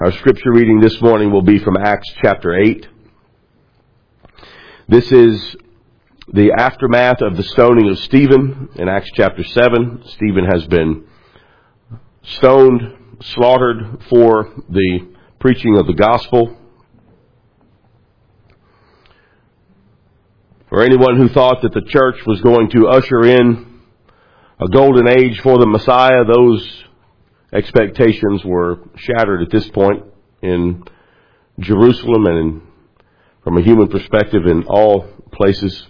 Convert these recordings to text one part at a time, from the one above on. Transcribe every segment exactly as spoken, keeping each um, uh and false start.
Our scripture reading this morning will be from Acts chapter eight. This is the aftermath of the stoning of Stephen in Acts chapter seven. Stephen has been stoned, slaughtered for the preaching of the gospel. For anyone who thought that the church was going to usher in a golden age for the Messiah, those expectations were shattered at this point in Jerusalem and in, from a human perspective in all places.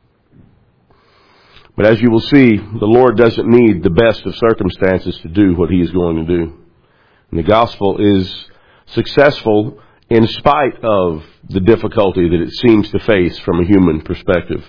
But as you will see, the Lord doesn't need the best of circumstances to do what He is going to do. And the gospel is successful in spite of the difficulty that it seems to face from a human perspective.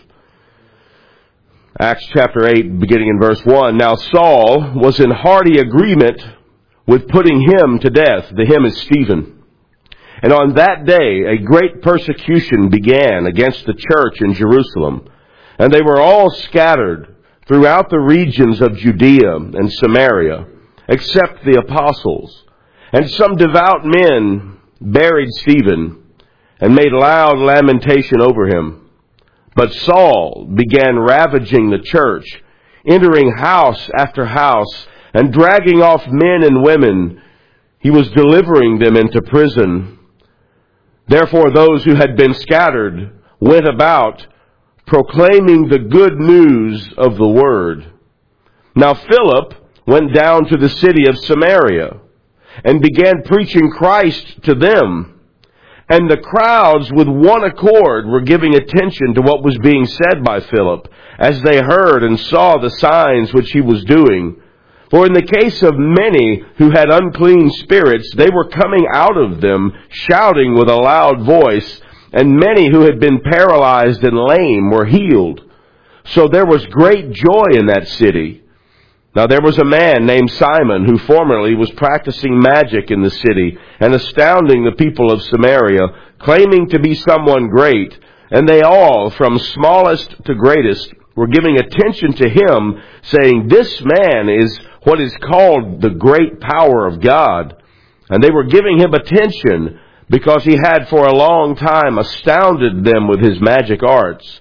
Acts chapter eight, beginning in verse one. Now Saul was in hearty agreement with putting him to death. The him is Stephen. And on that day, a great persecution began against the church in Jerusalem. And they were all scattered throughout the regions of Judea and Samaria, except the apostles. And some devout men buried Stephen and made loud lamentation over him. But Saul began ravaging the church, entering house after house, and dragging off men and women. He was delivering them into prison. Therefore those who had been scattered went about, proclaiming the good news of the word. Now Philip went down to the city of Samaria and began preaching Christ to them. And the crowds with one accord were giving attention to what was being said by Philip, as they heard and saw the signs which he was doing. For in the case of many who had unclean spirits, they were coming out of them, shouting with a loud voice, and many who had been paralyzed and lame were healed. So there was great joy in that city. Now there was a man named Simon who formerly was practicing magic in the city and astounding the people of Samaria, claiming to be someone great. And they all, from smallest to greatest, were giving attention to him, saying, "This man is what is called the great power of God." And they were giving him attention because he had for a long time astounded them with his magic arts.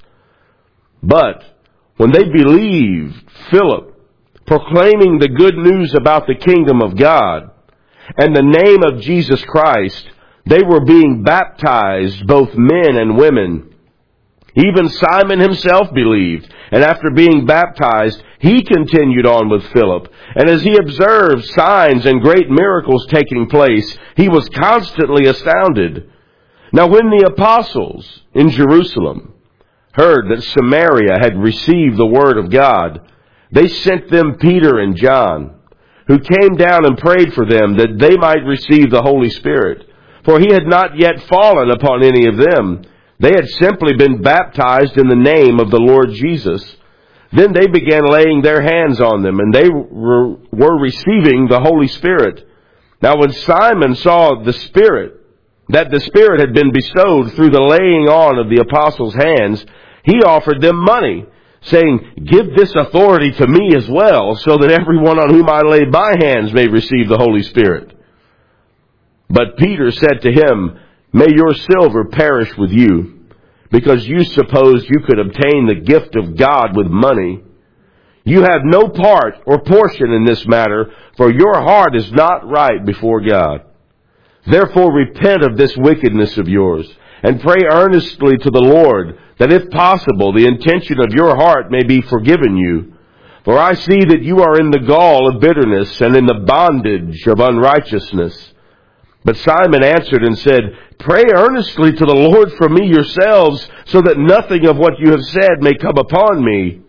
But when they believed Philip, proclaiming the good news about the kingdom of God and the name of Jesus Christ, they were being baptized, both men and women. Even Simon himself believed, and after being baptized, he continued on with Philip. And as he observed signs and great miracles taking place, he was constantly astounded. Now when the apostles in Jerusalem heard that Samaria had received the word of God, they sent them Peter and John, who came down and prayed for them that they might receive the Holy Spirit. For he had not yet fallen upon any of them. They had simply been baptized in the name of the Lord Jesus. Then they began laying their hands on them, and they were, were receiving the Holy Spirit. Now when Simon saw the Spirit, that the Spirit had been bestowed through the laying on of the apostles' hands, he offered them money, saying, "Give this authority to me as well, so that everyone on whom I lay my hands may receive the Holy Spirit." But Peter said to him, "May your silver perish with you, because you supposed you could obtain the gift of God with money. You have no part or portion in this matter, for your heart is not right before God. Therefore repent of this wickedness of yours, and pray earnestly to the Lord, that if possible the intention of your heart may be forgiven you. For I see that you are in the gall of bitterness and in the bondage of unrighteousness." But Simon answered and said, "Pray earnestly to the Lord for me yourselves, so that nothing of what you have said may come upon me."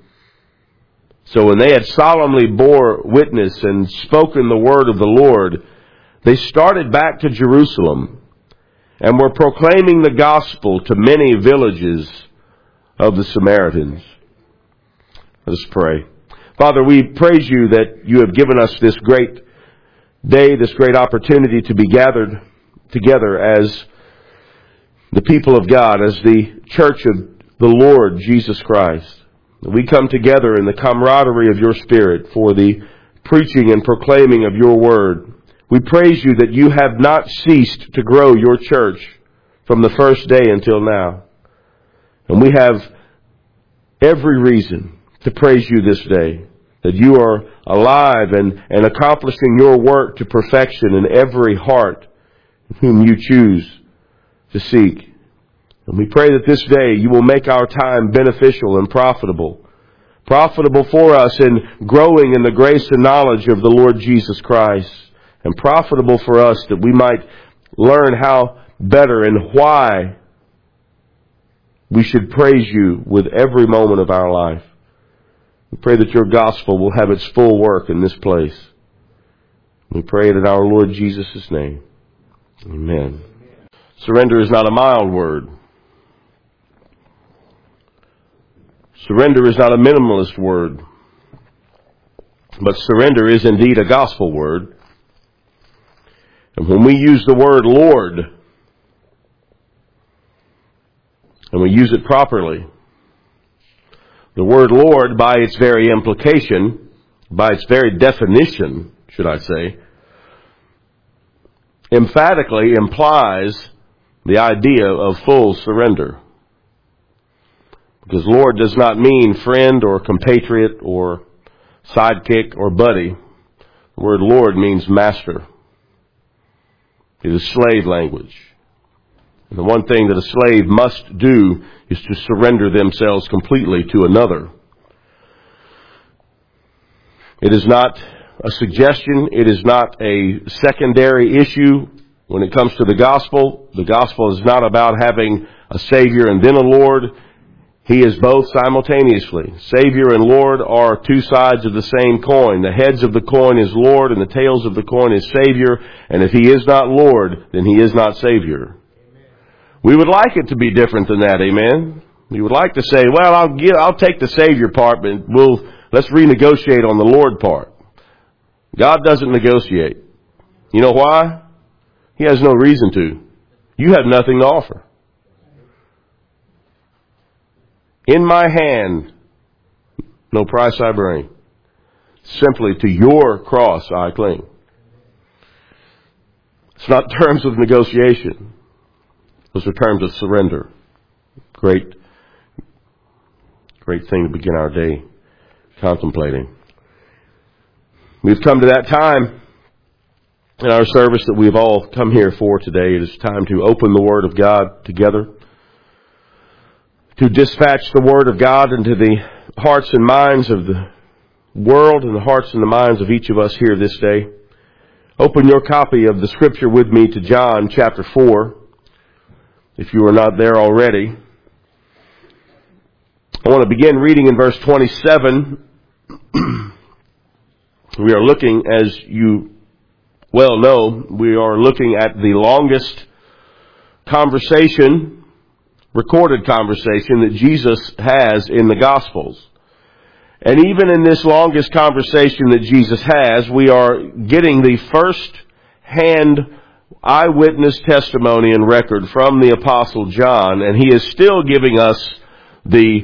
So when they had solemnly bore witness and spoken the word of the Lord, they started back to Jerusalem and were proclaiming the gospel to many villages of the Samaritans. Let us pray. Father, we praise you that you have given us this great day, this great opportunity to be gathered together as the people of God, as the church of the Lord Jesus Christ. We come together in the camaraderie of your Spirit for the preaching and proclaiming of your word. We praise you that you have not ceased to grow your church from the first day until now. And we have every reason to praise you this day, that you are alive and, and accomplishing your work to perfection in every heart whom you choose to seek. And we pray that this day you will make our time beneficial and profitable. Profitable for us in growing in the grace and knowledge of the Lord Jesus Christ. And profitable for us that we might learn how better and why we should praise you with every moment of our life. We pray that your gospel will have its full work in this place. We pray it in our Lord Jesus' name. Amen. Surrender is not a mild word. Surrender is not a minimalist word. But surrender is indeed a gospel word. And when we use the word Lord, and we use it properly, the word Lord, by its very implication, by its very definition, should I say, emphatically implies the idea of full surrender. Because Lord does not mean friend or compatriot or sidekick or buddy. The word Lord means master. It is slave language. And the one thing that a slave must do is to surrender themselves completely to another. It is not a suggestion. It is not a secondary issue when it comes to the gospel. The gospel is not about having a Savior and then a Lord. He is both simultaneously. Savior and Lord are two sides of the same coin. The heads of the coin is Lord and the tails of the coin is Savior. And if He is not Lord, then He is not Savior. We would like it to be different than that, amen? We would like to say, well, I'll get, I'll take the Savior part, but we'll, let's renegotiate on the Lord part. God doesn't negotiate. You know why? He has no reason to. You have nothing to offer. In my hand, no price I bring. Simply to your cross I cling. It's not terms of negotiation. Those are terms of surrender. Great, great thing to begin our day contemplating. We've come to that time in our service that we've all come here for today. It is time to open the Word of God together, to dispatch the Word of God into the hearts and minds of the world and the hearts and the minds of each of us here this day. Open your copy of the Scripture with me to John chapter four. If you are not there already, I want to begin reading in verse twenty-seven. We are looking, as you well know, we are looking at the longest conversation, recorded conversation that Jesus has in the Gospels. And even in this longest conversation that Jesus has, we are getting the first-hand eyewitness testimony and record from the Apostle John, and he is still giving us the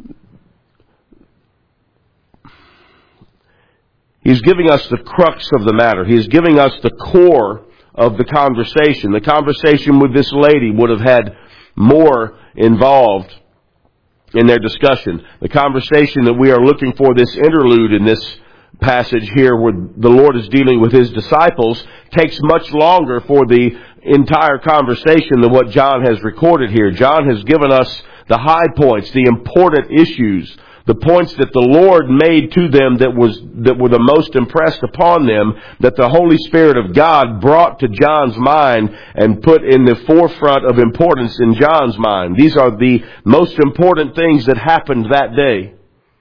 he's giving us the crux of the matter. He is giving us the core of the conversation. The conversation with this lady would have had more involved in their discussion. The conversation that we are looking for, this interlude in this passage here where the Lord is dealing with His disciples, takes much longer for the entire conversation than what John has recorded here. John has given us the high points, the important issues, the points that the Lord made to them that was that were the most impressed upon them, that the Holy Spirit of God brought to John's mind and put in the forefront of importance in John's mind. These are the most important things that happened that day.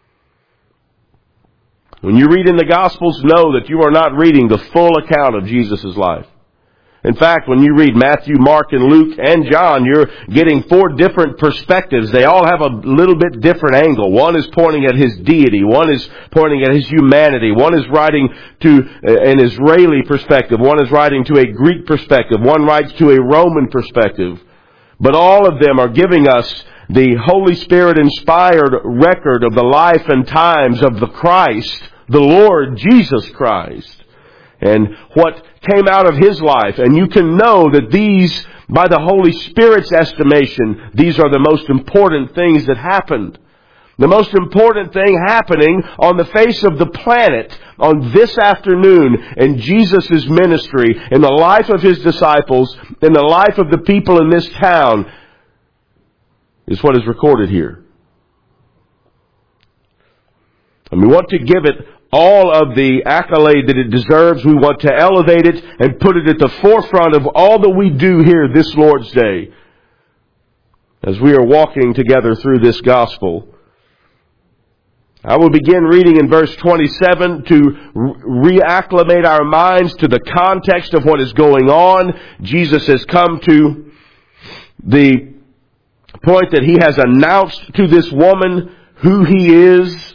When you read in the Gospels, know that you are not reading the full account of Jesus' life. In fact, when you read Matthew, Mark, and Luke, and John, you're getting four different perspectives. They all have a little bit different angle. One is pointing at His deity. One is pointing at His humanity. One is writing to an Israeli perspective. One is writing to a Greek perspective. One writes to a Roman perspective. But all of them are giving us the Holy Spirit-inspired record of the life and times of the Christ, the Lord Jesus Christ. And what came out of his life. And you can know that these, by the Holy Spirit's estimation, these are the most important things that happened. The most important thing happening on the face of the planet on this afternoon in Jesus' ministry, in the life of His disciples, in the life of the people in this town, is what is recorded here. And we want to give it all of the accolade that it deserves. We want to elevate it and put it at the forefront of all that we do here this Lord's Day, as we are walking together through this gospel. I will begin reading in verse twenty-seven to reacclimate our minds to the context of what is going on. Jesus has come to the point that He has announced to this woman who He is.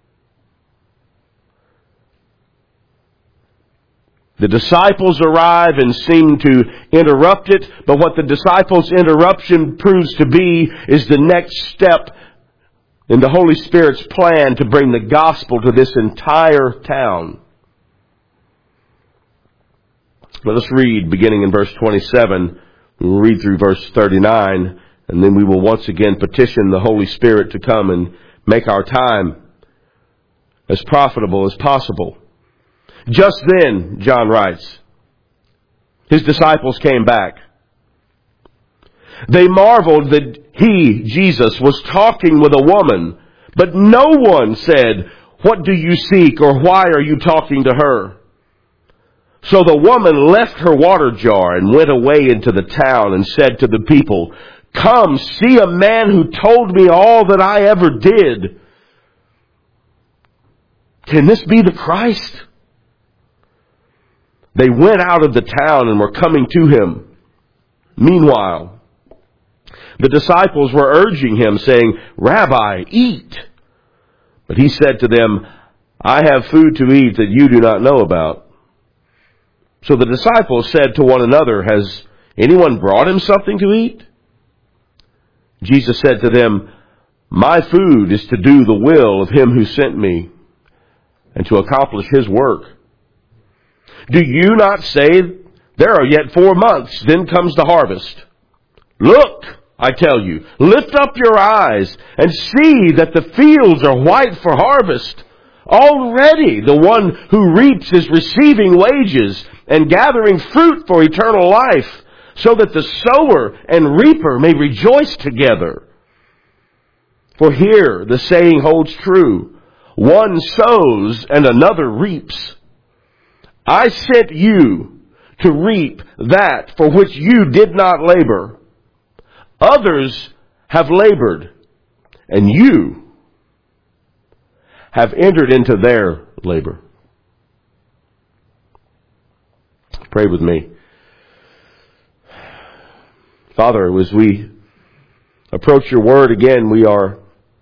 The disciples arrive and seem to interrupt it, but what the disciples' interruption proves to be is the next step in the Holy Spirit's plan to bring the gospel to this entire town. Let us read, beginning in verse twenty-seven. We will read through verse thirty-nine, and then we will once again petition the Holy Spirit to come and make our time as profitable as possible. Just then, John writes, His disciples came back. They marveled that He, Jesus, was talking with a woman, but no one said, "What do you seek?" or "Why are you talking to her?" So the woman left her water jar and went away into the town and said to the people, "Come, see a man who told me all that I ever did. Can this be the Christ?" They went out of the town and were coming to Him. Meanwhile, the disciples were urging Him, saying, "Rabbi, eat." But He said to them, "I have food to eat that you do not know about." So the disciples said to one another, "Has anyone brought Him something to eat?" Jesus said to them, "My food is to do the will of Him who sent me and to accomplish His work. Do you not say, 'There are yet four months, then comes the harvest'? Look, I tell you, lift up your eyes and see that the fields are white for harvest. Already the one who reaps is receiving wages and gathering fruit for eternal life, so that the sower and reaper may rejoice together. For here the saying holds true, one sows and another reaps. I sent you to reap that for which you did not labor. Others have labored, and you have entered into their labor." Pray with me. Father, as we approach your word again, we are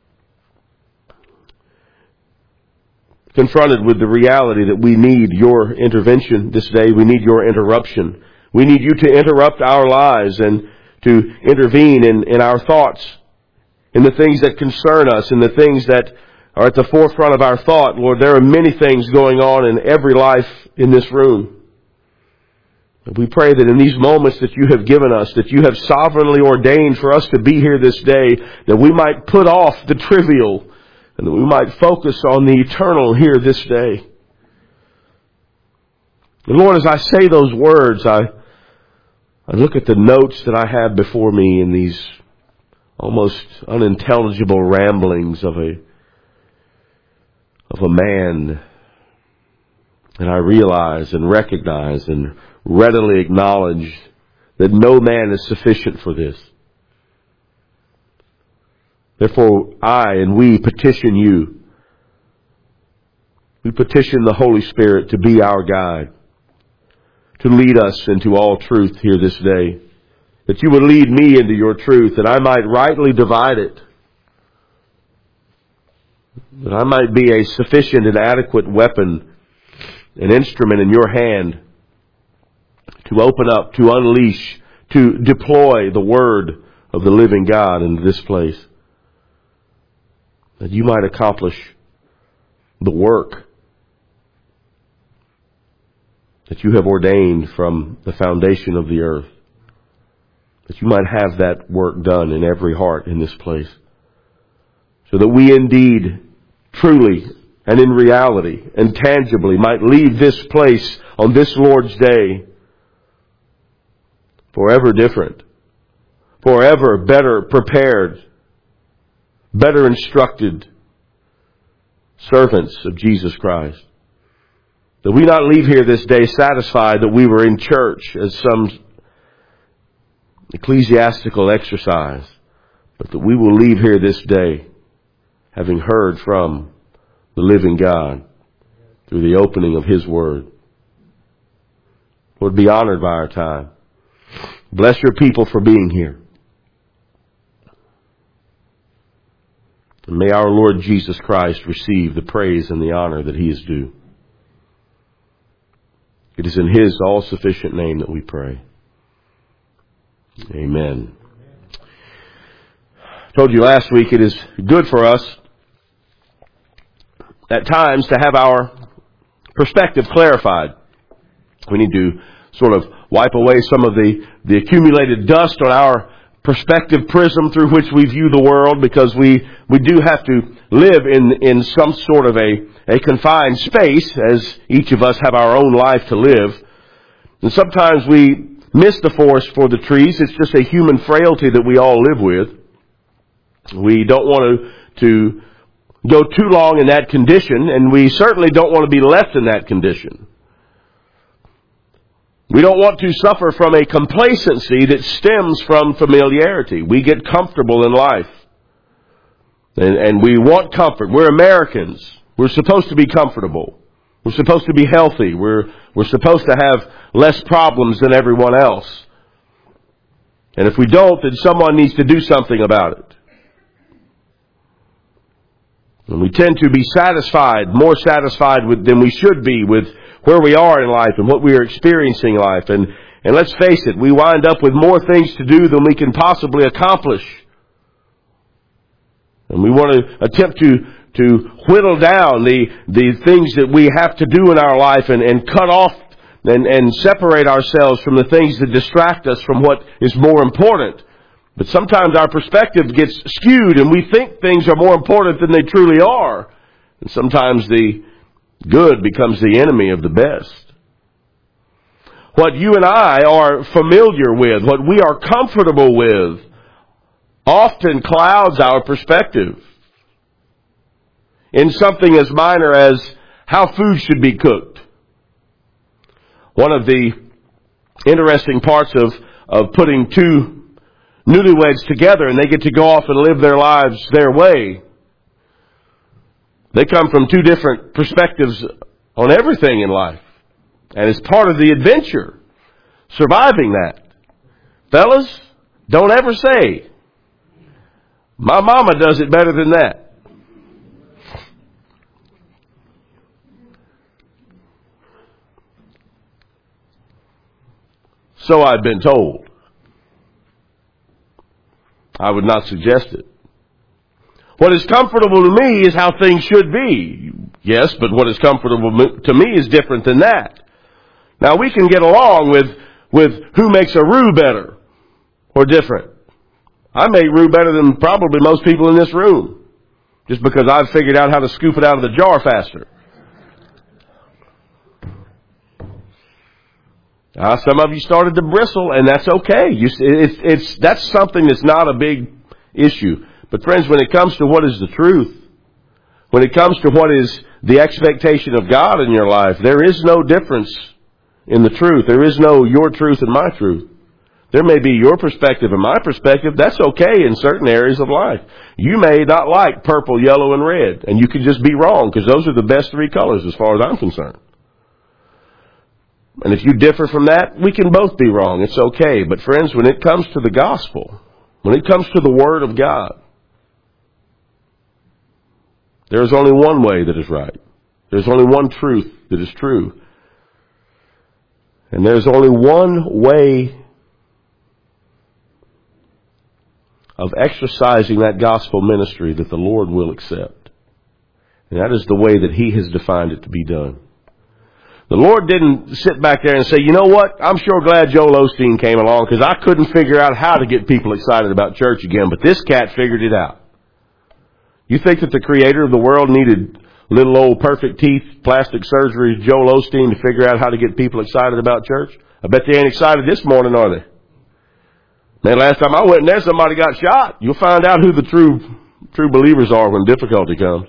confronted with the reality that we need your intervention this day. We need your interruption. We need you to interrupt our lives and to intervene in, in our thoughts, in the things that concern us, in the things that are at the forefront of our thought. Lord, there are many things going on in every life in this room. We pray that in these moments that you have given us, that you have sovereignly ordained for us to be here this day, that we might put off the trivial and that we might focus on the eternal here this day. And Lord, as I say those words, I, I look at the notes that I have before me in these almost unintelligible ramblings of a, of a man. And I realize and recognize and readily acknowledge that no man is sufficient for this. Therefore, I and we petition you. We petition the Holy Spirit to be our guide, to lead us into all truth here this day. That you would lead me into your truth, that I might rightly divide it. That I might be a sufficient and adequate weapon, an instrument in your hand to open up, to unleash, to deploy the word of the living God into this place. That you might accomplish the work that you have ordained from the foundation of the earth, that you might have that work done in every heart in this place, so that we indeed, truly, and in reality, and tangibly might leave this place on this Lord's Day forever different, forever better prepared, better instructed servants of Jesus Christ. That we not leave here this day satisfied that we were in church as some ecclesiastical exercise, but that we will leave here this day having heard from the living God through the opening of His Word. Lord, be honored by our time. Bless your people for being here. And may our Lord Jesus Christ receive the praise and the honor that He is due. It is in His all-sufficient name that we pray. Amen. I told you last week it is good for us at times to have our perspective clarified. We need to sort of wipe away some of the, the accumulated dust on our perspective prism through which we view the world, because we, we do have to live in, in some sort of a, a confined space, as each of us have our own life to live. And sometimes we miss the forest for the trees. It's just a human frailty that we all live with. We don't want to, to go too long in that condition, and we certainly don't want to be left in that condition. We don't want to suffer from a complacency that stems from familiarity. We get comfortable in life. And, and we want comfort. We're Americans. We're supposed to be comfortable. We're supposed to be healthy. We're, we're supposed to have less problems than everyone else. And if we don't, then someone needs to do something about it. And we tend to be satisfied, more satisfied with, than we should be with where we are in life and what we are experiencing in life. And, and let's face it, we wind up with more things to do than we can possibly accomplish. And we want to attempt to, to whittle down the, the things that we have to do in our life and, and cut off and, and separate ourselves from the things that distract us from what is more important. But sometimes our perspective gets skewed and we think things are more important than they truly are. And sometimes the good becomes the enemy of the best. What you and I are familiar with, what we are comfortable with, often clouds our perspective. In something as minor as how food should be cooked. One of the interesting parts of, of putting two newlyweds together and they get to go off and live their lives their way. They come from two different perspectives on everything in life. And it's part of the adventure, surviving that. Fellas, don't ever say, my mama does it better than that. So I've been told. I would not suggest it. What is comfortable to me is how things should be. Yes, but what is comfortable to me is different than that. Now, we can get along with, with who makes a roux better or different. I make roux better than probably most people in this room, just because I've figured out how to scoop it out of the jar faster. Uh, some of you started to bristle, and that's okay. You, it's, it's, that's something that's not a big issue. But friends, when it comes to what is the truth, when it comes to what is the expectation of God in your life, there is no difference in the truth. There is no your truth and my truth. There may be your perspective and my perspective. That's okay in certain areas of life. You may not like purple, yellow, and red, and you could just be wrong, because those are the best three colors as far as I'm concerned. And if you differ from that, we can both be wrong. It's okay. But friends, when it comes to the gospel, when it comes to the Word of God, there is only one way that is right. There's only one truth that is true. And there's only one way of exercising that gospel ministry that the Lord will accept. And that is the way that He has defined it to be done. The Lord didn't sit back there and say, you know what, I'm sure glad Joel Osteen came along because I couldn't figure out how to get people excited about church again, but this cat figured it out. You think that the creator of the world needed little old perfect teeth, plastic surgery, Joel Osteen to figure out how to get people excited about church? I bet they ain't excited this morning, are they? Man, last time I went in there, somebody got shot. You'll find out who the true, true believers are when difficulty comes.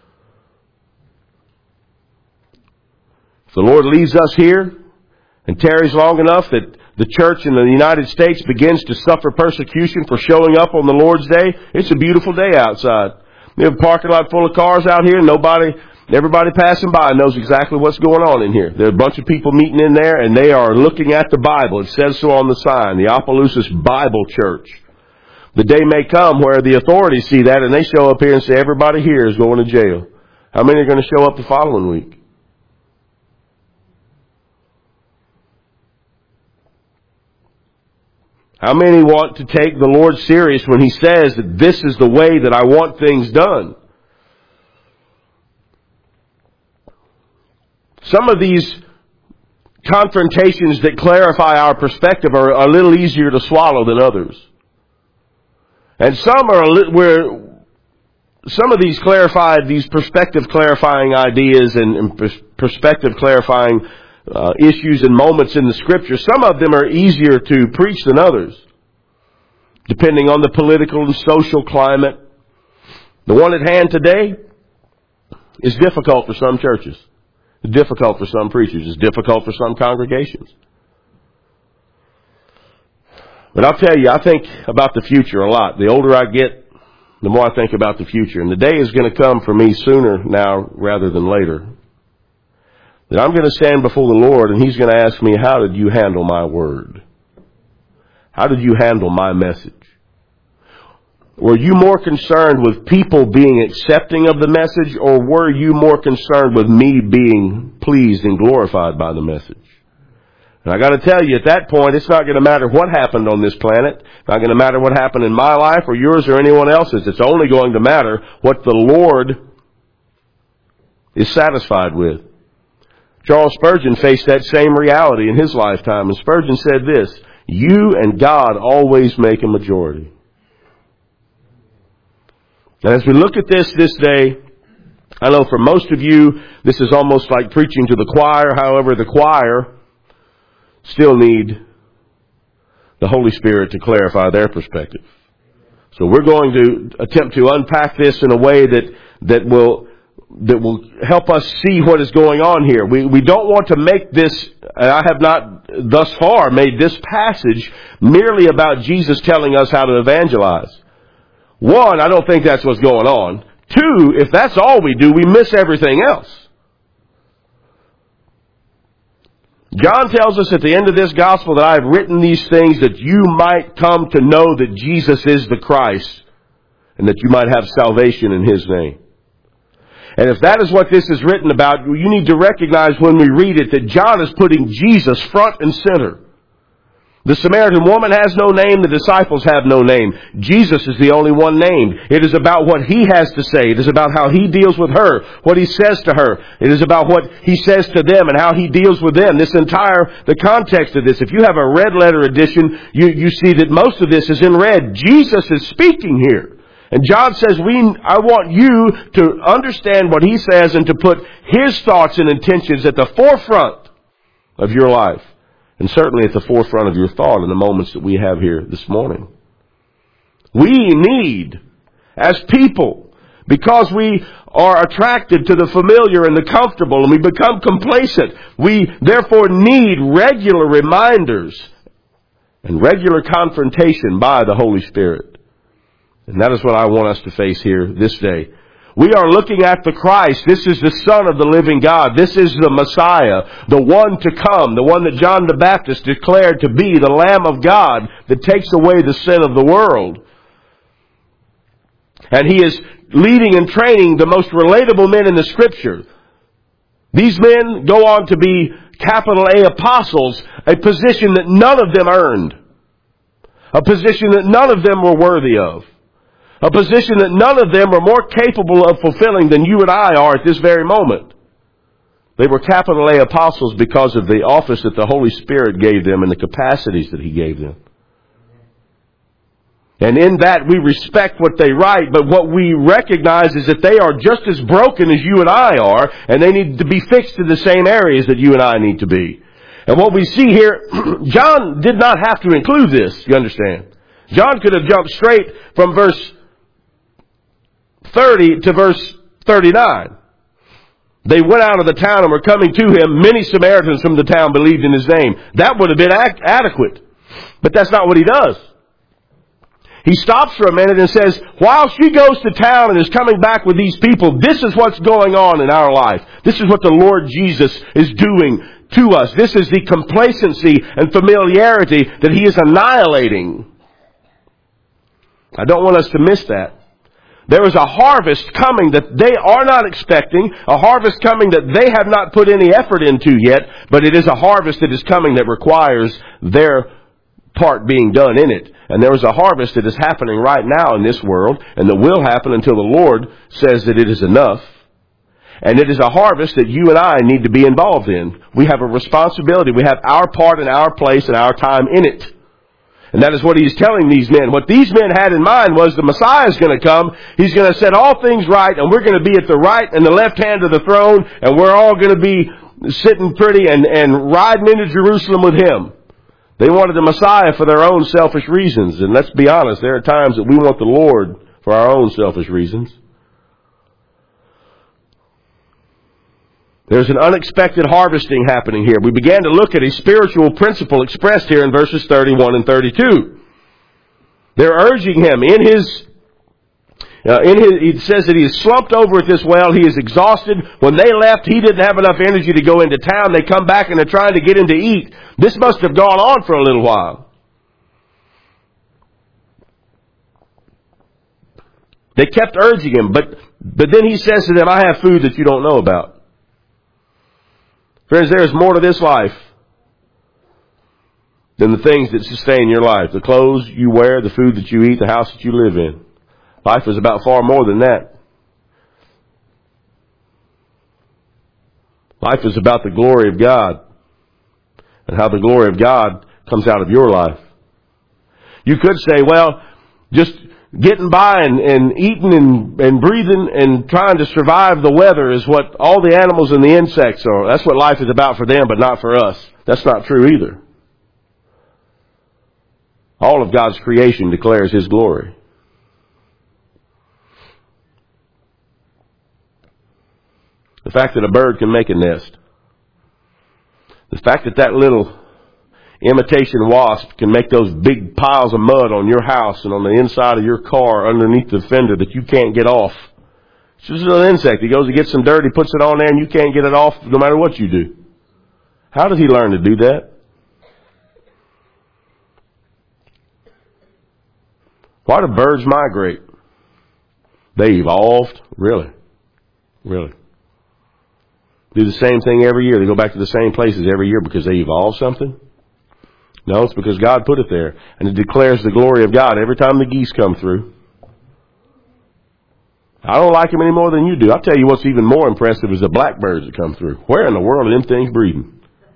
If the Lord leaves us here and tarries long enough that the church in the United States begins to suffer persecution for showing up on the Lord's Day, it's a beautiful day outside. We have a parking lot full of cars out here. Nobody, everybody passing by knows exactly what's going on in here. There are a bunch of people meeting in there, and they are looking at the Bible. It says so on the sign, the Opelousas Bible Church. The day may come where the authorities see that, and they show up here and say, everybody here is going to jail. How many are going to show up the following week? How many want to take the Lord serious when He says that this is the way that I want things done? Some of these confrontations that clarify our perspective are a little easier to swallow than others. And some are a little, where some of these clarified, these perspective clarifying ideas and, and perspective clarifying Uh, issues and moments in the Scripture, some of them are easier to preach than others, depending on the political and social climate. The one at hand today is difficult for some churches. It's difficult for some preachers. It's difficult for some congregations. But I'll tell you, I think about the future a lot. The older I get, the more I think about the future. And the day is going to come for me sooner now rather than later, that I'm going to stand before the Lord and He's going to ask me, how did you handle my word? How did you handle my message? Were you more concerned with people being accepting of the message, or were you more concerned with me being pleased and glorified by the message? And I got to tell you, at that point, it's not going to matter what happened on this planet. It's not going to matter what happened in my life or yours or anyone else's. It's only going to matter what the Lord is satisfied with. Charles Spurgeon faced that same reality in his lifetime. And Spurgeon said this, you and God always make a majority. And as we look at this this day, I know for most of you, this is almost like preaching to the choir. However, the choir still need the Holy Spirit to clarify their perspective. So we're going to attempt to unpack this in a way that, that will that will help us see what is going on here. We, we don't want to make this, and I have not thus far made this passage merely about Jesus telling us how to evangelize. One, I don't think that's what's going on. Two, if that's all we do, we miss everything else. John tells us at the end of this gospel that I have written these things that you might come to know that Jesus is the Christ and that you might have salvation in His name. And if that is what this is written about, you need to recognize when we read it that John is putting Jesus front and center. The Samaritan woman has no name. The disciples have no name. Jesus is the only one named. It is about what He has to say. It is about how He deals with her, what He says to her. It is about what He says to them and how He deals with them. This entire, the context of this, if you have a red letter edition, you, you see that most of this is in red. Jesus is speaking here. And John says, "We, I want you to understand what He says and to put His thoughts and intentions at the forefront of your life. And certainly at the forefront of your thought in the moments that we have here this morning. We need, as people, because we are attracted to the familiar and the comfortable and we become complacent, we therefore need regular reminders and regular confrontation by the Holy Spirit. And that is what I want us to face here this day. We are looking at the Christ. This is the Son of the living God. This is the Messiah, the one to come, the one that John the Baptist declared to be the Lamb of God that takes away the sin of the world. And He is leading and training the most relatable men in the Scripture. These men go on to be capital A apostles, a position that none of them earned, a position that none of them were worthy of. A position that none of them are more capable of fulfilling than you and I are at this very moment. They were capital A apostles because of the office that the Holy Spirit gave them and the capacities that He gave them. And in that we respect what they write, but what we recognize is that they are just as broken as you and I are, and they need to be fixed in the same areas that you and I need to be. And what we see here, John did not have to include this, you understand. John could have jumped straight from verse thirty to verse thirty-nine. They went out of the town and were coming to him. Many Samaritans from the town believed in his name. That would have been ac- adequate. But that's not what he does. He stops for a minute and says, while she goes to town and is coming back with these people, this is what's going on in our life. This is what the Lord Jesus is doing to us. This is the complacency and familiarity that He is annihilating. I don't want us to miss that. There is a harvest coming that they are not expecting, a harvest coming that they have not put any effort into yet, but it is a harvest that is coming that requires their part being done in it. And there is a harvest that is happening right now in this world, and that will happen until the Lord says that it is enough. And it is a harvest that you and I need to be involved in. We have a responsibility. We have our part and our place and our time in it. And that is what He's telling these men. What these men had in mind was the Messiah is going to come. He's going to set all things right, and we're going to be at the right and the left hand of the throne, and we're all going to be sitting pretty and, and riding into Jerusalem with Him. They wanted the Messiah for their own selfish reasons. And let's be honest, there are times that we want the Lord for our own selfish reasons. There's an unexpected harvesting happening here. We began to look at a spiritual principle expressed here in verses thirty-one and thirty-two. They're urging him in his, uh, in his, it says that he is slumped over at this well. He is exhausted. When they left, he didn't have enough energy to go into town. They come back and they're trying to get him to eat. This must have gone on for a little while. They kept urging him, but, but then he says to them, I have food that you don't know about. Friends, there is more to this life than the things that sustain your life. The clothes you wear, the food that you eat, the house that you live in. Life is about far more than that. Life is about the glory of God and how the glory of God comes out of your life. You could say, well, just getting by and, and eating and, and breathing and trying to survive the weather is what all the animals and the insects are. That's what life is about for them, but not for us. That's not true either. All of God's creation declares His glory. The fact that a bird can make a nest. The fact that that little imitation wasp can make those big piles of mud on your house and on the inside of your car underneath the fender that you can't get off. It's just a little insect. He goes to get some dirt, he puts it on there, and you can't get it off no matter what you do. How did he learn to do that? Why do birds migrate? They evolved. Really? Really? Do the same thing every year. They go back to the same places every year because they evolved something? No, it's because God put it there. And it declares the glory of God every time the geese come through. I don't like them any more than you do. I'll tell you what's even more impressive is the blackbirds that come through. Where in the world are them things breeding?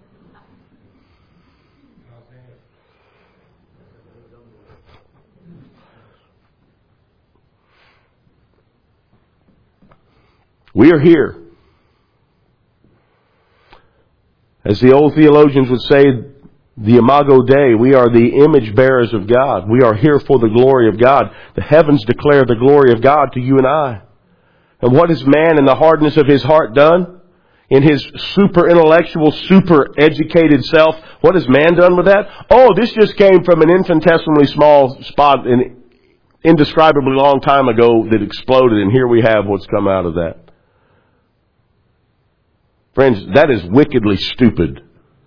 We are here. As the old theologians would say, the Imago Dei, we are the image bearers of God. We are here for the glory of God. The heavens declare the glory of God to you and I. And what has man in the hardness of his heart done? In his super intellectual, super educated self, what has man done with that? Oh, this just came from an infinitesimally small spot an indescribably long time ago that exploded, and here we have what's come out of that. Friends, that is wickedly stupid.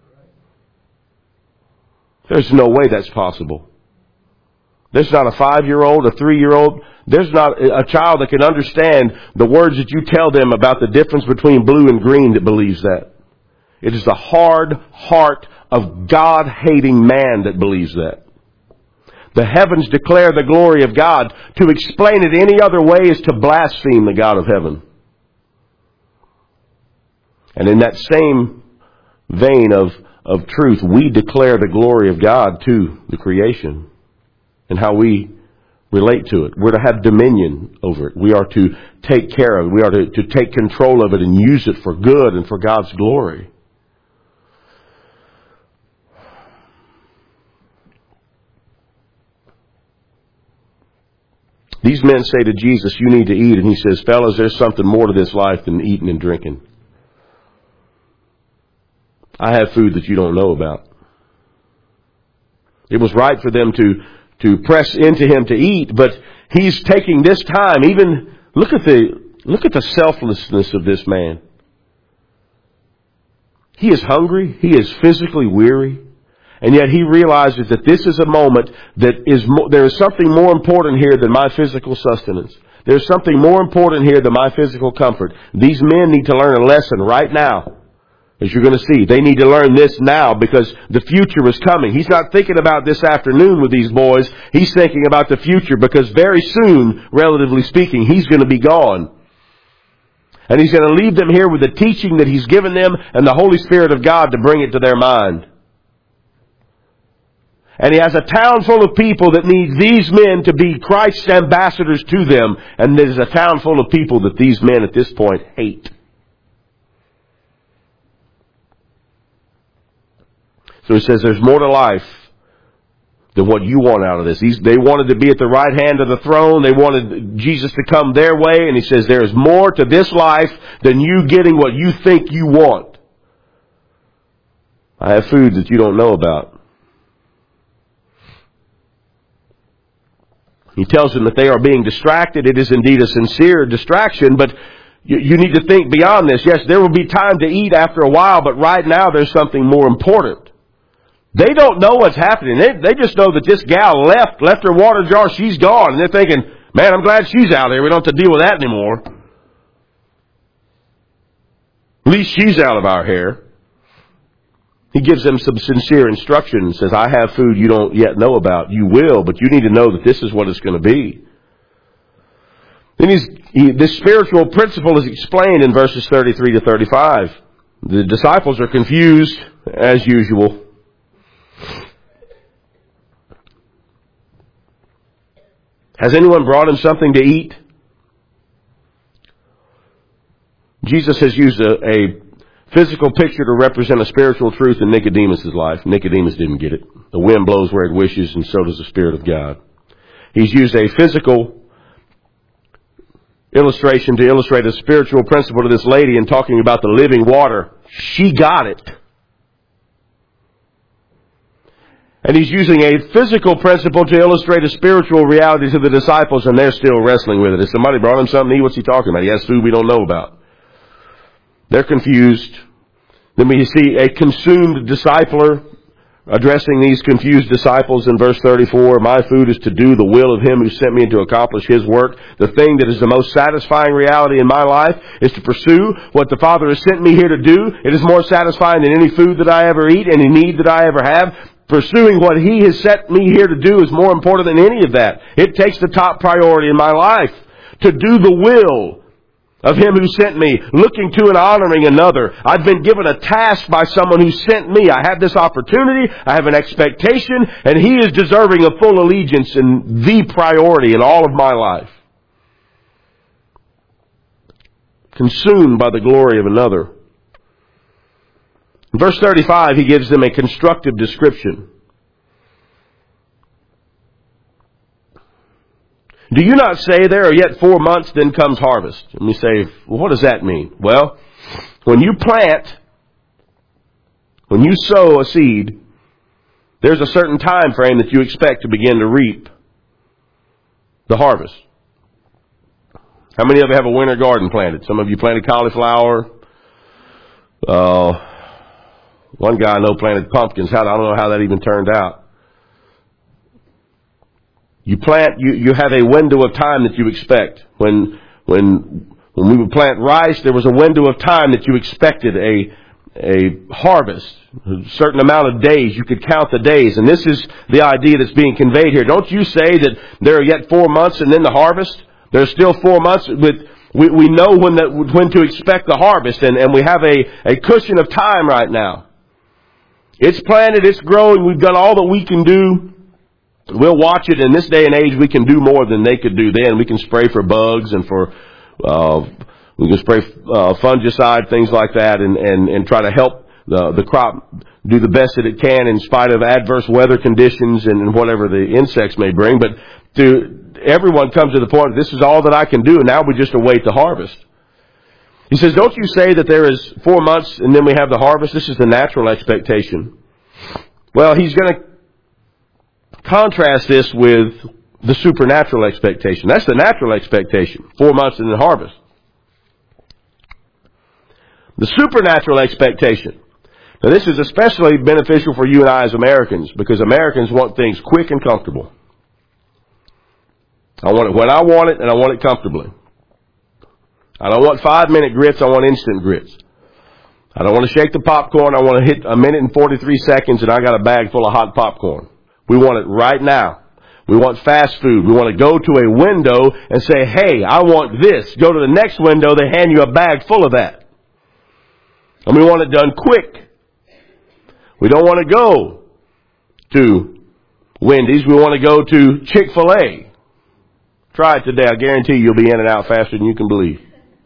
There's no way that's possible. There's not a five-year-old, a three-year-old. There's not a child that can understand the words that you tell them about the difference between blue and green that believes that. It is the hard heart of God-hating man that believes that. The heavens declare the glory of God. To explain it any other way is to blaspheme the God of heaven. And in that same vein of, of truth, we declare the glory of God to the creation and how we relate to it. We're to have dominion over it. We are to take care of it. We are to, to take control of it and use it for good and for God's glory. These men say to Jesus, you need to eat. And he says, fellas, there's something more to this life than eating and drinking. I have food that you don't know about. It was right for them to, to press into him to eat, but he's taking this time. Even look at the, look at the selflessness of this man. He is hungry. He is physically weary. And yet he realizes that this is a moment that is, mo- there is something more important here than my physical sustenance. There's something more important here than my physical comfort. These men need to learn a lesson right now. As you're going to see, they need to learn this now because the future is coming. He's not thinking about this afternoon with these boys. He's thinking about the future because very soon, relatively speaking, he's going to be gone. And he's going to leave them here with the teaching that he's given them and the Holy Spirit of God to bring it to their mind. And he has a town full of people that need these men to be Christ's ambassadors to them. And there's a town full of people that these men at this point hate. So he says there's more to life than what you want out of this. These, they wanted to be at the right hand of the throne. They wanted Jesus to come their way. And he says there is more to this life than you getting what you think you want. I have food that you don't know about. He tells them that they are being distracted. It is indeed a sincere distraction, but you, you need to think beyond this. Yes, there will be time to eat after a while, but right now there's something more important. They don't know what's happening. They, they just know that this gal left, left her water jar, she's gone. And they're thinking, man, I'm glad she's out there. We don't have to deal with that anymore. At least she's out of our hair. He gives them some sincere instruction and says, I have food you don't yet know about. You will, but you need to know that this is what it's going to be. Then he's, he, this spiritual principle is explained in verses thirty-three to thirty-five. The disciples are confused, as usual. Has anyone brought him something to eat? Jesus has used a, a physical picture to represent a spiritual truth in Nicodemus' life. Nicodemus didn't get it. The wind blows where it wishes, and so does the Spirit of God. He's used a physical illustration to illustrate a spiritual principle to this lady in talking about the living water. She got it. And he's using a physical principle to illustrate a spiritual reality to the disciples, and they're still wrestling with it. If somebody brought him something to eat, what's he talking about? He has food we don't know about. They're confused. Then we see a consumed discipler addressing these confused disciples in verse thirty-four. My food is to do the will of him who sent me and to accomplish his work. The thing that is the most satisfying reality in my life is to pursue what the Father has sent me here to do. It is more satisfying than any food that I ever eat, any need that I ever have. Pursuing what he has set me here to do is more important than any of that. It takes the top priority in my life. To do the will of him who sent me, looking to and honoring another. I've been given a task by someone who sent me. I have this opportunity. I have an expectation, and he is deserving of full allegiance and the priority in all of my life. Consumed by the glory of another. In verse thirty-five, he gives them a constructive description. Do you not say there are yet four months, then comes harvest? And we say, well, what does that mean? Well, when you plant, when you sow a seed, there's a certain time frame that you expect to begin to reap the harvest. How many of you have a winter garden planted? Some of you planted cauliflower. Uh, one guy I know planted pumpkins. How, I don't know how that even turned out. You plant, you, you have a window of time that you expect. When, when, when we would plant rice, there was a window of time that you expected a, a harvest. A certain amount of days. You could count the days. And this is the idea that's being conveyed here. Don't you say that there are yet four months and then the harvest? There's still four months with, We, we know when that, when to expect the harvest, and, and we have a, a cushion of time right now. It's planted, it's growing, we've done all that we can do. We'll watch it. In this day and age, we can do more than they could do then. We can spray for bugs and for, uh, we can spray, uh, fungicide, things like that, and, and, and try to help the, the crop do the best that it can in spite of adverse weather conditions and, and whatever the insects may bring. But to, everyone comes to the point, this is all that I can do, and now we just await the harvest. He says, don't you say that there is four months and then we have the harvest? This is the natural expectation. Well, he's going to contrast this with the supernatural expectation. That's the natural expectation. Four months and then harvest. The supernatural expectation. Now, this is especially beneficial for you and I as Americans, because Americans want things quick and comfortable. I want it when I want it, and I want it comfortably. I don't want five-minute grits, I want instant grits. I don't want to shake the popcorn, I want to hit a minute and forty-three seconds, and I got a bag full of hot popcorn. We want it right now. We want fast food. We want to go to a window and say, hey, I want this. Go to the next window, they hand you a bag full of that. And we want it done quick. We don't want to go to Wendy's. We want to go to Chick-fil-A. Try it today. I guarantee you'll be in and out faster than you can believe.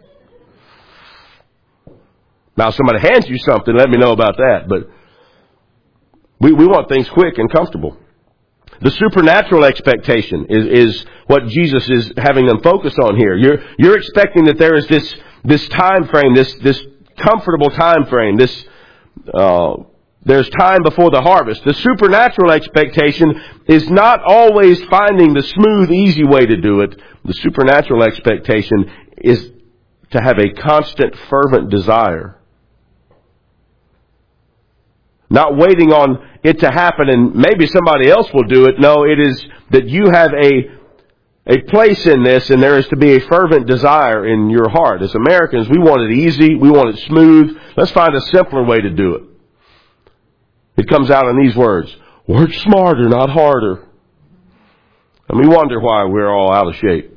Now, if somebody hands you something, let me know about that. But we, we want things quick and comfortable. The supernatural expectation is, is what Jesus is having them focus on here. You're, you're expecting that there is this, this time frame, this, this comfortable time frame, this, uh, there's time before the harvest. The supernatural expectation is not always finding the smooth, easy way to do it. The supernatural expectation is to have a constant, fervent desire. Not waiting on it to happen and maybe somebody else will do it. No, it is that you have a, a place in this, and there is to be a fervent desire in your heart. As Americans, we want it easy. We want it smooth. Let's find a simpler way to do it. It comes out in these words: work smarter, not harder. And we wonder why we're all out of shape.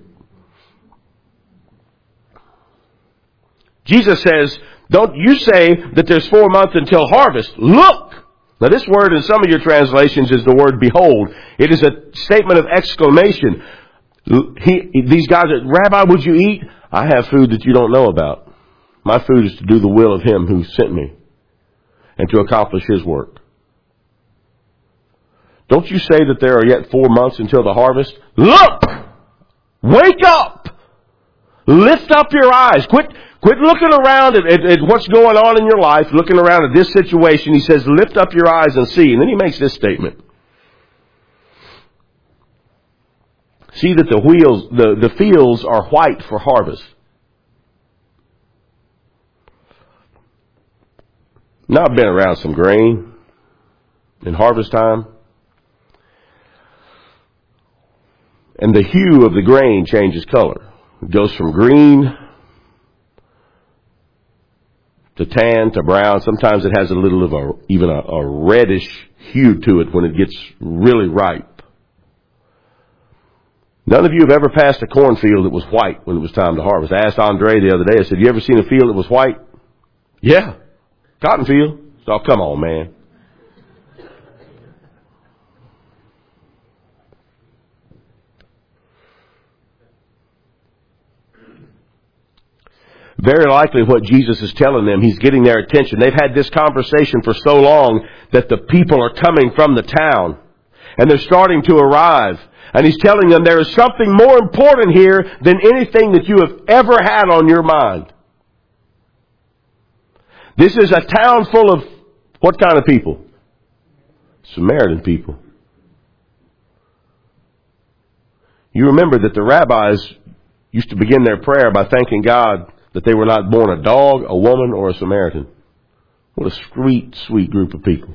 Jesus says, don't you say that there's four months until harvest. Look! Now this word in some of your translations is the word behold. It is a statement of exclamation. He, these guys are, Rabbi, would you eat? I have food that you don't know about. My food is to do the will of Him who sent me and to accomplish His work. Don't you say that there are yet four months until the harvest? Look! Wake up! Lift up your eyes. Quit, quit looking around at, at, at what's going on in your life, looking around at this situation. He says, lift up your eyes and see. And then he makes this statement. See that the wheels, the, the fields are white for harvest. Now I've been around some grain in harvest time. And the hue of the grain changes color. It goes from green to tan to brown. Sometimes it has a little of a, even a, a reddish hue to it when it gets really ripe. None of you have ever passed a cornfield that was white when it was time to harvest. I asked Andre the other day, I said, you ever seen a field that was white? Yeah. Cotton field. So, come on, man. Very likely what Jesus is telling them, He's getting their attention. They've had this conversation for so long that the people are coming from the town. And they're starting to arrive. And He's telling them there is something more important here than anything that you have ever had on your mind. This is a town full of what kind of people? Samaritan people. You remember that the rabbis used to begin their prayer by thanking God that they were not born a dog, a woman, or a Samaritan. What a sweet, sweet group of people.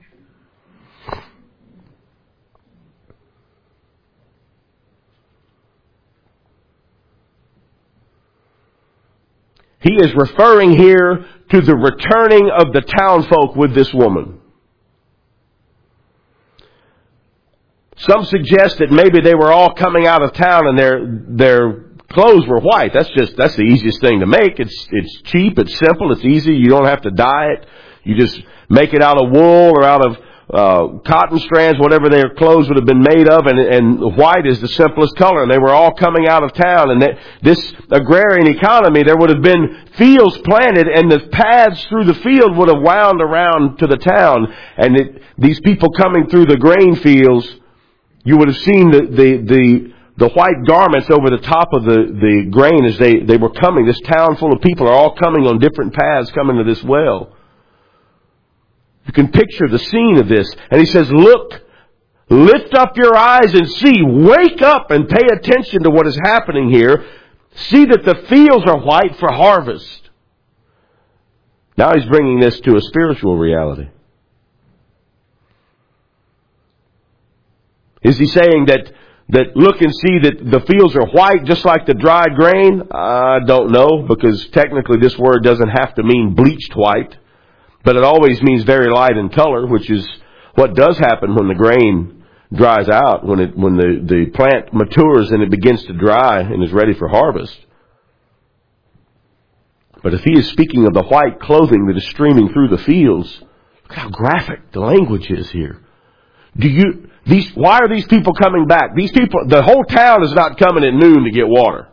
He is referring here to the returning of the townfolk with this woman. Some suggest that maybe they were all coming out of town and they're, they're clothes were white. That's just, that's the easiest thing to make. It's, it's cheap, it's simple, it's easy. You don't have to dye it. You just make it out of wool or out of uh cotton strands, whatever their clothes would have been made of, and, and white is the simplest color. And they were all coming out of town. And that, this agrarian economy, there would have been fields planted, and the paths through the field would have wound around to the town. And it, these people coming through the grain fields, you would have seen the the the, the white garments over the top of the, the grain as they, they were coming. This town full of people are all coming on different paths coming to this well. You can picture the scene of this. And he says, look, lift up your eyes and see. Wake up and pay attention to what is happening here. See that the fields are white for harvest. Now he's bringing this to a spiritual reality. Is he saying that, that look and see that the fields are white just like the dried grain? I don't know, because technically this word doesn't have to mean bleached white. But it always means very light in color, which is what does happen when the grain dries out, when it when the, the plant matures and it begins to dry and is ready for harvest. But if he is speaking of the white clothing that is streaming through the fields, look how graphic the language is here. Do you these why are these people coming back? These people, the whole town is not coming at noon to get water.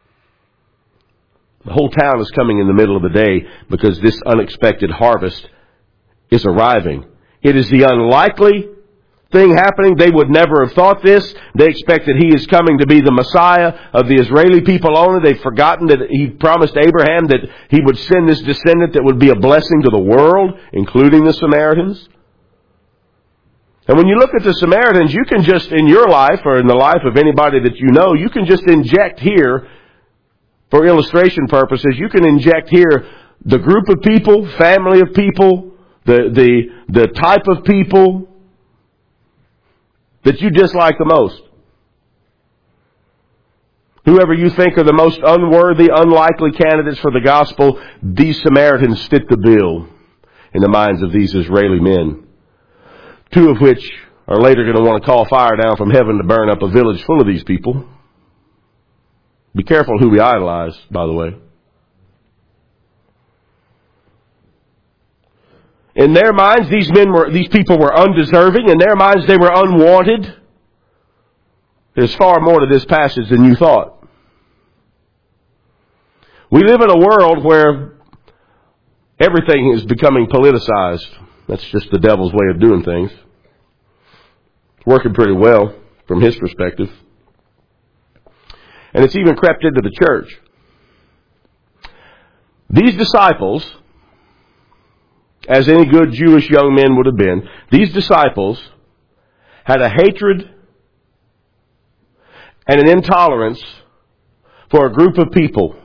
The whole town is coming in the middle of the day because this unexpected harvest is arriving. It is the unlikely thing happening. They would never have thought this. They expect that he is coming to be the Messiah of the Israeli people only. They've forgotten that he promised Abraham that he would send this descendant that would be a blessing to the world, including the Samaritans. And when you look at the Samaritans, you can just, in your life or in the life of anybody that you know, you can just inject here, for illustration purposes, you can inject here the group of people, family of people, the the the type of people that you dislike the most. Whoever you think are the most unworthy, unlikely candidates for the gospel, these Samaritans fit the bill in the minds of these Israeli men. Two of which are later going to want to call fire down from heaven to burn up a village full of these people. Be careful who we idolize, by the way. In their minds, these men were, these people were undeserving. In their minds, they were unwanted. There's far more to this passage than you thought. We live in a world where everything is becoming politicized. That's just the devil's way of doing things. It's working pretty well from his perspective. And it's even crept into the church. These disciples, as any good Jewish young men would have been, these disciples had a hatred and an intolerance for a group of people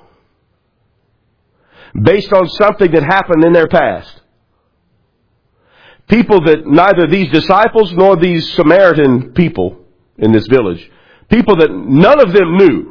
based on something that happened in their past. People that neither these disciples nor these Samaritan people in this village, people that none of them knew,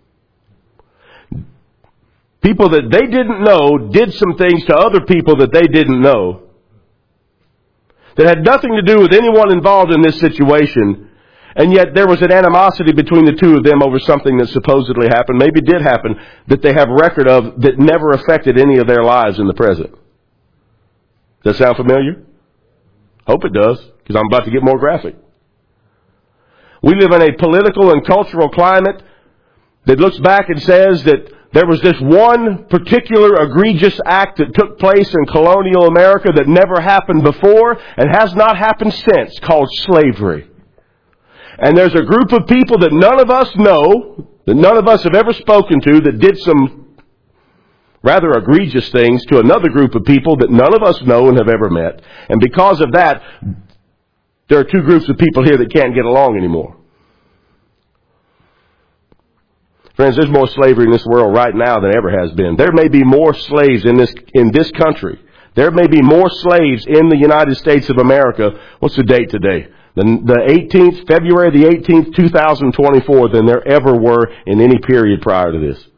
people that they didn't know did some things to other people that they didn't know that had nothing to do with anyone involved in this situation, and yet there was an animosity between the two of them over something that supposedly happened, maybe did happen, that they have record of that never affected any of their lives in the present. Does that sound familiar? Hope it does, because I'm about to get more graphic. We live in a political and cultural climate that looks back and says that there was this one particular egregious act that took place in colonial America that never happened before and has not happened since, called slavery. And there's a group of people that none of us know, that none of us have ever spoken to, that did some rather egregious things to another group of people that none of us know and have ever met. And because of that, there are two groups of people here that can't get along anymore. Friends, there's more slavery in this world right now than ever has been. There may be more slaves in this in this country. There may be more slaves in the United States of America. What's the date today? The, the eighteenth, February the eighteenth, two thousand twenty-four, than there ever were in any period prior to this.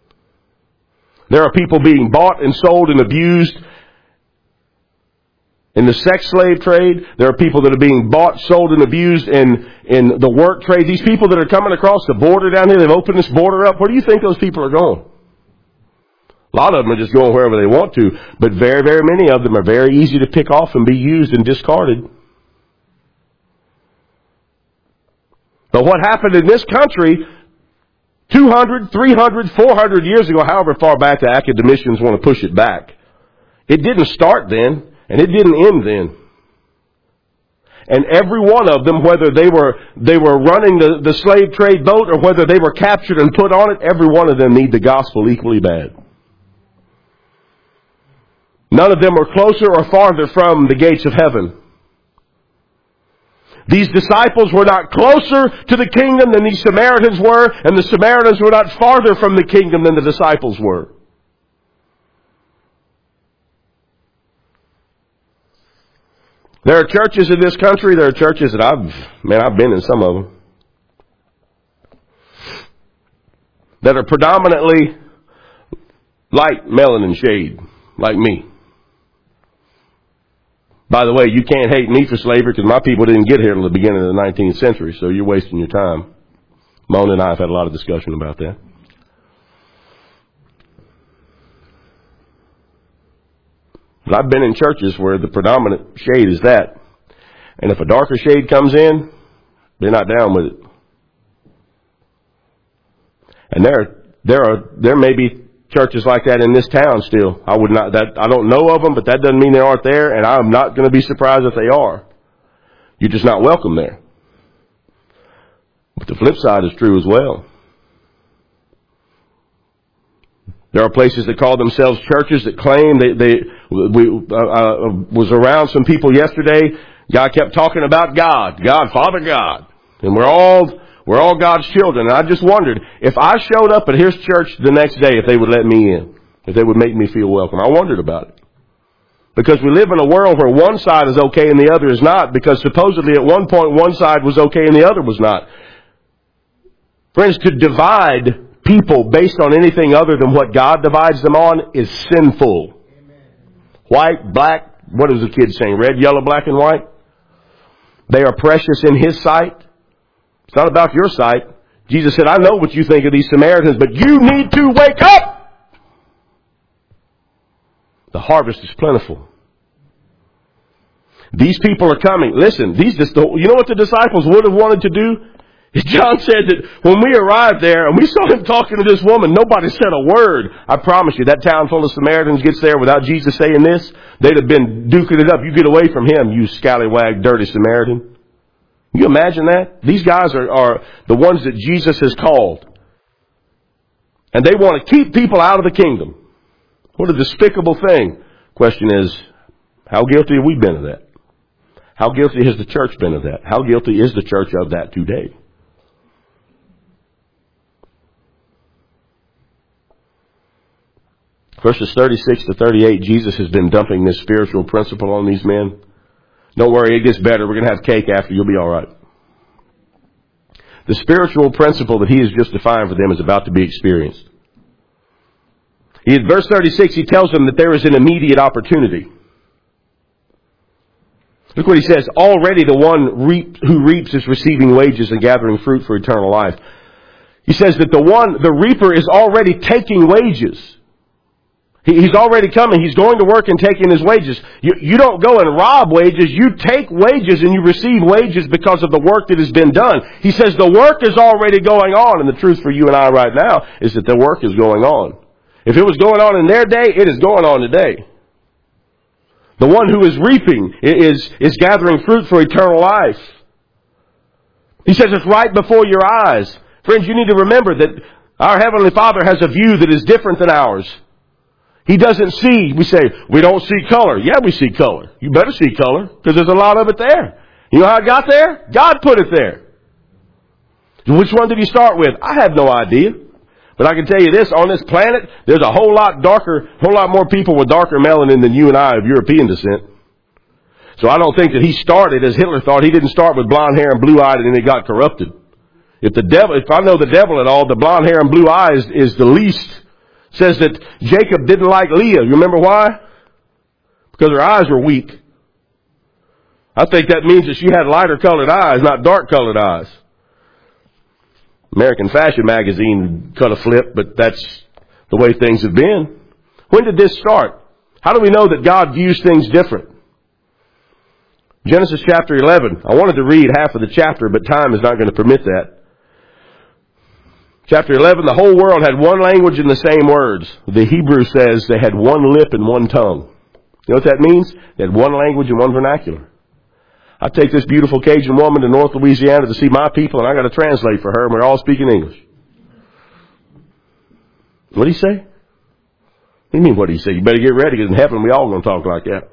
There are people being bought and sold and abused In the sex slave trade, there are people that are being bought, sold, and abused in, in the work trade. These people that are coming across the border down here, they've opened this border up. Where do you think those people are going? A lot of them are just going wherever they want to, but very, very many of them are very easy to pick off and be used and discarded. But what happened in this country two hundred, three hundred, four hundred years ago, however far back the academicians want to push it back, it didn't start then. And it didn't end then. And every one of them, whether they were they were running the, the slave trade boat or whether they were captured and put on it, every one of them need the gospel equally bad. None of them are closer or farther from the gates of heaven. These disciples were not closer to the kingdom than these Samaritans were, and the Samaritans were not farther from the kingdom than the disciples were. There are churches in this country, there are churches that I've, man, I've been in some of them, that are predominantly light, melanin shade, like me. By the way, you can't hate me for slavery because my people didn't get here until the beginning of the nineteenth century, so you're wasting your time. Mona and I have had a lot of discussion about that. But I've been in churches where the predominant shade is that. And if a darker shade comes in, they're not down with it. And there, there are, there may be churches like that in this town still. I would not, that, I don't know of them, but that doesn't mean they aren't there, and I'm not going to be surprised if they are. You're just not welcome there. But the flip side is true as well. There are places that call themselves churches that claim they, they, we, uh, uh, was around some people yesterday. God kept talking about God, God, Father God. And we're all, we're all God's children. And I just wondered if I showed up at his church the next day, if they would let me in, if they would make me feel welcome. I wondered about it. Because we live in a world where one side is okay and the other is not, because supposedly at one point one side was okay and the other was not. Friends, to divide people based on anything other than what God divides them on is sinful. Amen. White, black, what is the kid saying? Red, yellow, black, and white? They are precious in his sight. It's not about your sight. Jesus said, I know what you think of these Samaritans, but you need to wake up. The harvest is plentiful. These people are coming. Listen, these, you know what the disciples would have wanted to do? John said that when we arrived there and we saw him talking to this woman, nobody said a word. I promise you, that town full of Samaritans gets there without Jesus saying this, they'd have been duking it up. You get away from him, you scallywag, dirty Samaritan. Can you imagine that? These guys are, are the ones that Jesus has called. And they want to keep people out of the kingdom. What a despicable thing. Question is, how guilty have we been of that? How guilty has the church been of that? How guilty is the church of that today? Verses thirty-six to thirty-eight, Jesus has been dumping this spiritual principle on these men. Don't worry, it gets better. We're going to have cake after. You'll be all right. The spiritual principle that he has just defined for them is about to be experienced. He, in verse thirty-six, he tells them that there is an immediate opportunity. Look what he says. Already the one reap, who reaps is receiving wages and gathering fruit for eternal life. He says that the one, the reaper is already taking wages. He's already coming. He's going to work and taking his wages. You, you don't go and rob wages. You take wages and you receive wages because of the work that has been done. He says the work is already going on. And the truth for you and I right now is that the work is going on. If it was going on in their day, it is going on today. The one who is reaping is, is gathering fruit for eternal life. He says it's right before your eyes. Friends, you need to remember that our Heavenly Father has a view that is different than ours. He doesn't see, we say, we don't see color. Yeah, we see color. You better see color, because there's a lot of it there. You know how it got there? God put it there. Which one did he start with? I have no idea. But I can tell you this, on this planet, there's a whole lot darker, whole lot more people with darker melanin than you and I of European descent. So I don't think that he started as Hitler thought. He didn't start with blonde hair and blue eyed and then he got corrupted. If the devil, if I know the devil at all, the blonde hair and blue eyes is the least. Says that Jacob didn't like Leah. You remember why? Because her eyes were weak. I think that means that she had lighter colored eyes, not dark colored eyes. American Fashion Magazine cut a flip, but that's the way things have been. When did this start? How do we know that God views things different? Genesis chapter eleven. I wanted to read half of the chapter, but time is not going to permit that. Chapter eleven, the whole world had one language and the same words. The Hebrew says they had one lip and one tongue. You know what that means? They had one language and one vernacular. I take this beautiful Cajun woman to North Louisiana to see my people, and I got to translate for her, and we're all speaking English. What do you say? What do you mean, what do you say? You better get ready, because in heaven we all going to talk like that.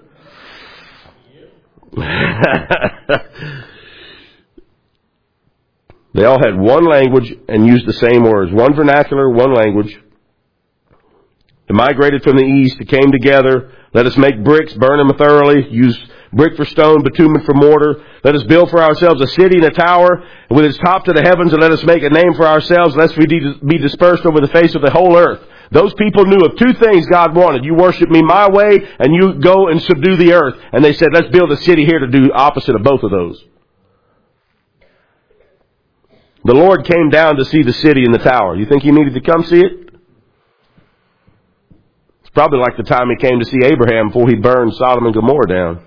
They all had one language and used the same words. One vernacular, one language. They migrated from the east. They came together. Let us make bricks, burn them thoroughly, use brick for stone, bitumen for mortar. Let us build for ourselves a city and a tower with its top to the heavens, and let us make a name for ourselves, lest we be dispersed over the face of the whole earth. Those people knew of two things God wanted. You worship me my way, and you go and subdue the earth. And they said, let's build a city here to do opposite of both of those. The Lord came down to see the city and the tower. You think he needed to come see it? It's probably like the time he came to see Abraham before he burned Sodom and Gomorrah down.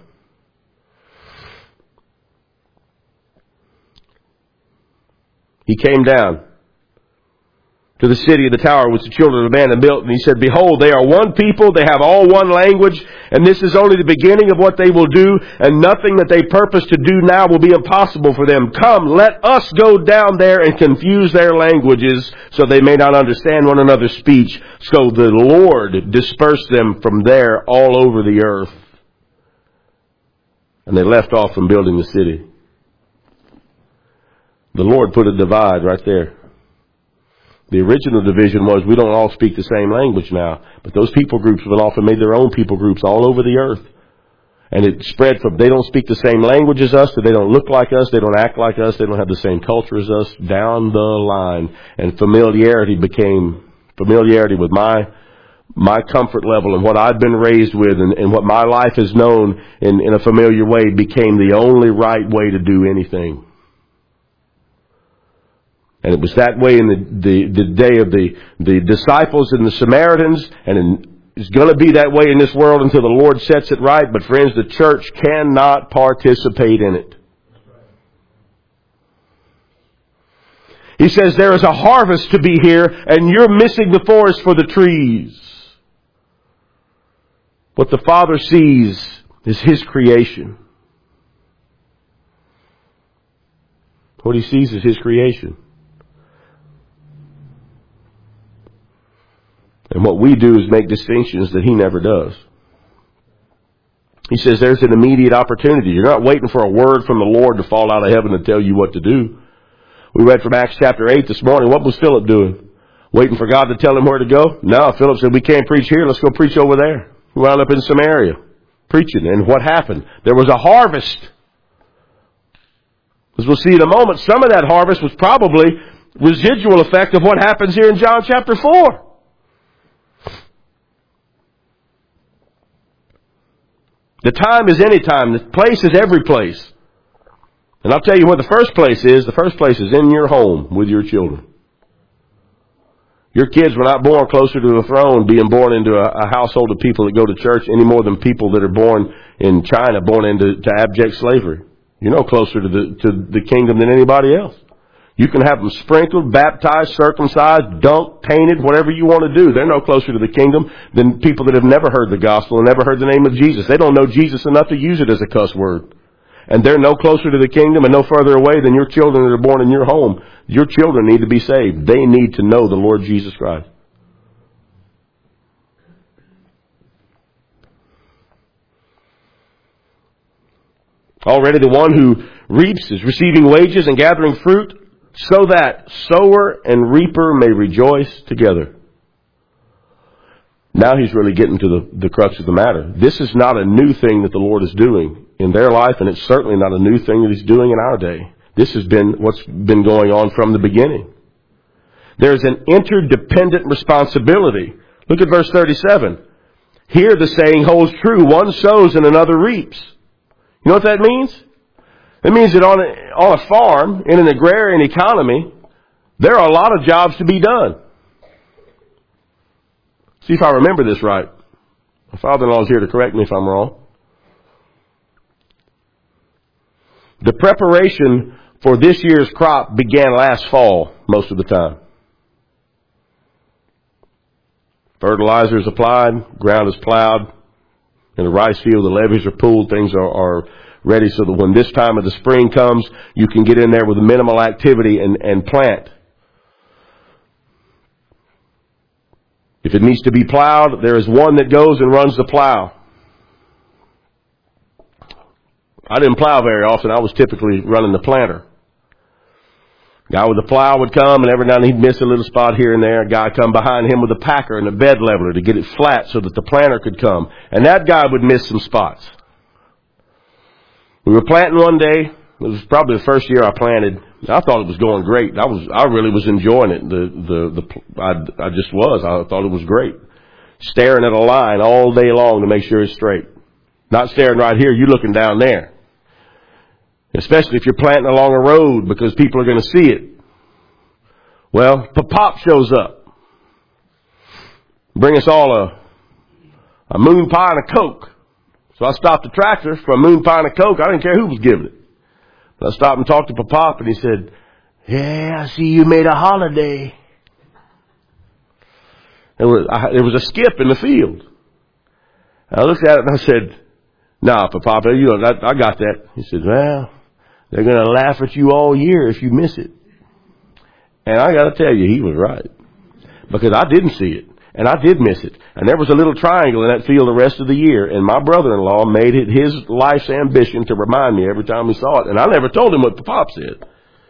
He came down to the city of the tower which the children of man had built, and he said, behold, they are one people, they have all one language, and this is only the beginning of what they will do, and nothing that they purpose to do now will be impossible for them. Come, let us go down there and confuse their languages, so they may not understand one another's speech. So the Lord dispersed them from there all over the earth. And they left off from building the city. The Lord put a divide right there. The original division was we don't all speak the same language now. But those people groups went off and made their own people groups all over the earth. And it spread from they don't speak the same language as us, that they don't look like us, they don't act like us, they don't have the same culture as us, down the line. And familiarity became, familiarity with my my comfort level and what I've been raised with and, and what my life has known in, in a familiar way became the only right way to do anything. And it was that way in the, the, the day of the, the disciples and the Samaritans, and in, it's going to be that way in this world until the Lord sets it right. But friends, the church cannot participate in it. He says there is a harvest to be here, and you're missing the forest for the trees. What the Father sees is His creation. What He sees is His creation. And what we do is make distinctions that He never does. He says there's an immediate opportunity. You're not waiting for a word from the Lord to fall out of heaven and tell you what to do. We read from Acts chapter eight this morning. What was Philip doing? Waiting for God to tell him where to go? No, Philip said, we can't preach here. Let's go preach over there. He wound up in Samaria preaching. And what happened? There was a harvest. As we'll see in a moment, some of that harvest was probably residual effect of what happens here in John chapter four. The time is any time. The place is every place. And I'll tell you what the first place is. The first place is in your home with your children. Your kids were not born closer to the throne, being born into a, a household of people that go to church any more than people that are born in China, born into to abject slavery. You're no closer to the to the kingdom than anybody else. You can have them sprinkled, baptized, circumcised, dunked, painted, whatever you want to do. They're no closer to the kingdom than people that have never heard the gospel and never heard the name of Jesus. They don't know Jesus enough to use it as a cuss word. And they're no closer to the kingdom and no further away than your children that are born in your home. Your children need to be saved. They need to know the Lord Jesus Christ. Already the one who reaps is receiving wages and gathering fruit, so that sower and reaper may rejoice together. Now he's really getting to the, the crux of the matter. This is not a new thing that the Lord is doing in their life, and it's certainly not a new thing that He's doing in our day. This has been what's been going on from the beginning. There's an interdependent responsibility. Look at verse thirty-seven. Here the saying holds true, one sows and another reaps. You know what that means? It means that on a, on a farm, in an agrarian economy, there are a lot of jobs to be done. See if I remember this right. My father-in-law is here to correct me if I'm wrong. The preparation for this year's crop began last fall most of the time. Fertilizer is applied, ground is plowed, in the rice field the levees are pulled, things are, are ready so that when this time of the spring comes, you can get in there with minimal activity and, and plant. If it needs to be plowed, there is one that goes and runs the plow. I didn't plow very often. I was typically running the planter. A guy with the plow would come, and every now and then he'd miss a little spot here and there. A guy would come behind him with a packer and a bed leveler to get it flat so that the planter could come. And that guy would miss some spots. We were planting one day. It was probably the first year I planted. I thought it was going great. I was, I really was enjoying it. The, the, the, I, I just was. I thought it was great. Staring at a line all day long to make sure it's straight. Not staring right here. You're looking down there. Especially if you're planting along a road because people are going to see it. Well, Pop shows up. Bring us all a, a moon pie and a Coke. So I stopped the tractor for a moon pie and a Coke. I didn't care who was giving it. I stopped and talked to Pop, and he said, "Yeah, I see you made a holiday." There was, I, there was a skip in the field. I looked at it and I said, "Nah, Pop, you know, I, I got that." He said, "Well, they're going to laugh at you all year if you miss it." And I got to tell you, he was right. Because I didn't see it. And I did miss it. And there was a little triangle in that field the rest of the year. And my brother-in-law made it his life's ambition to remind me every time he saw it. And I never told him what the Pop said.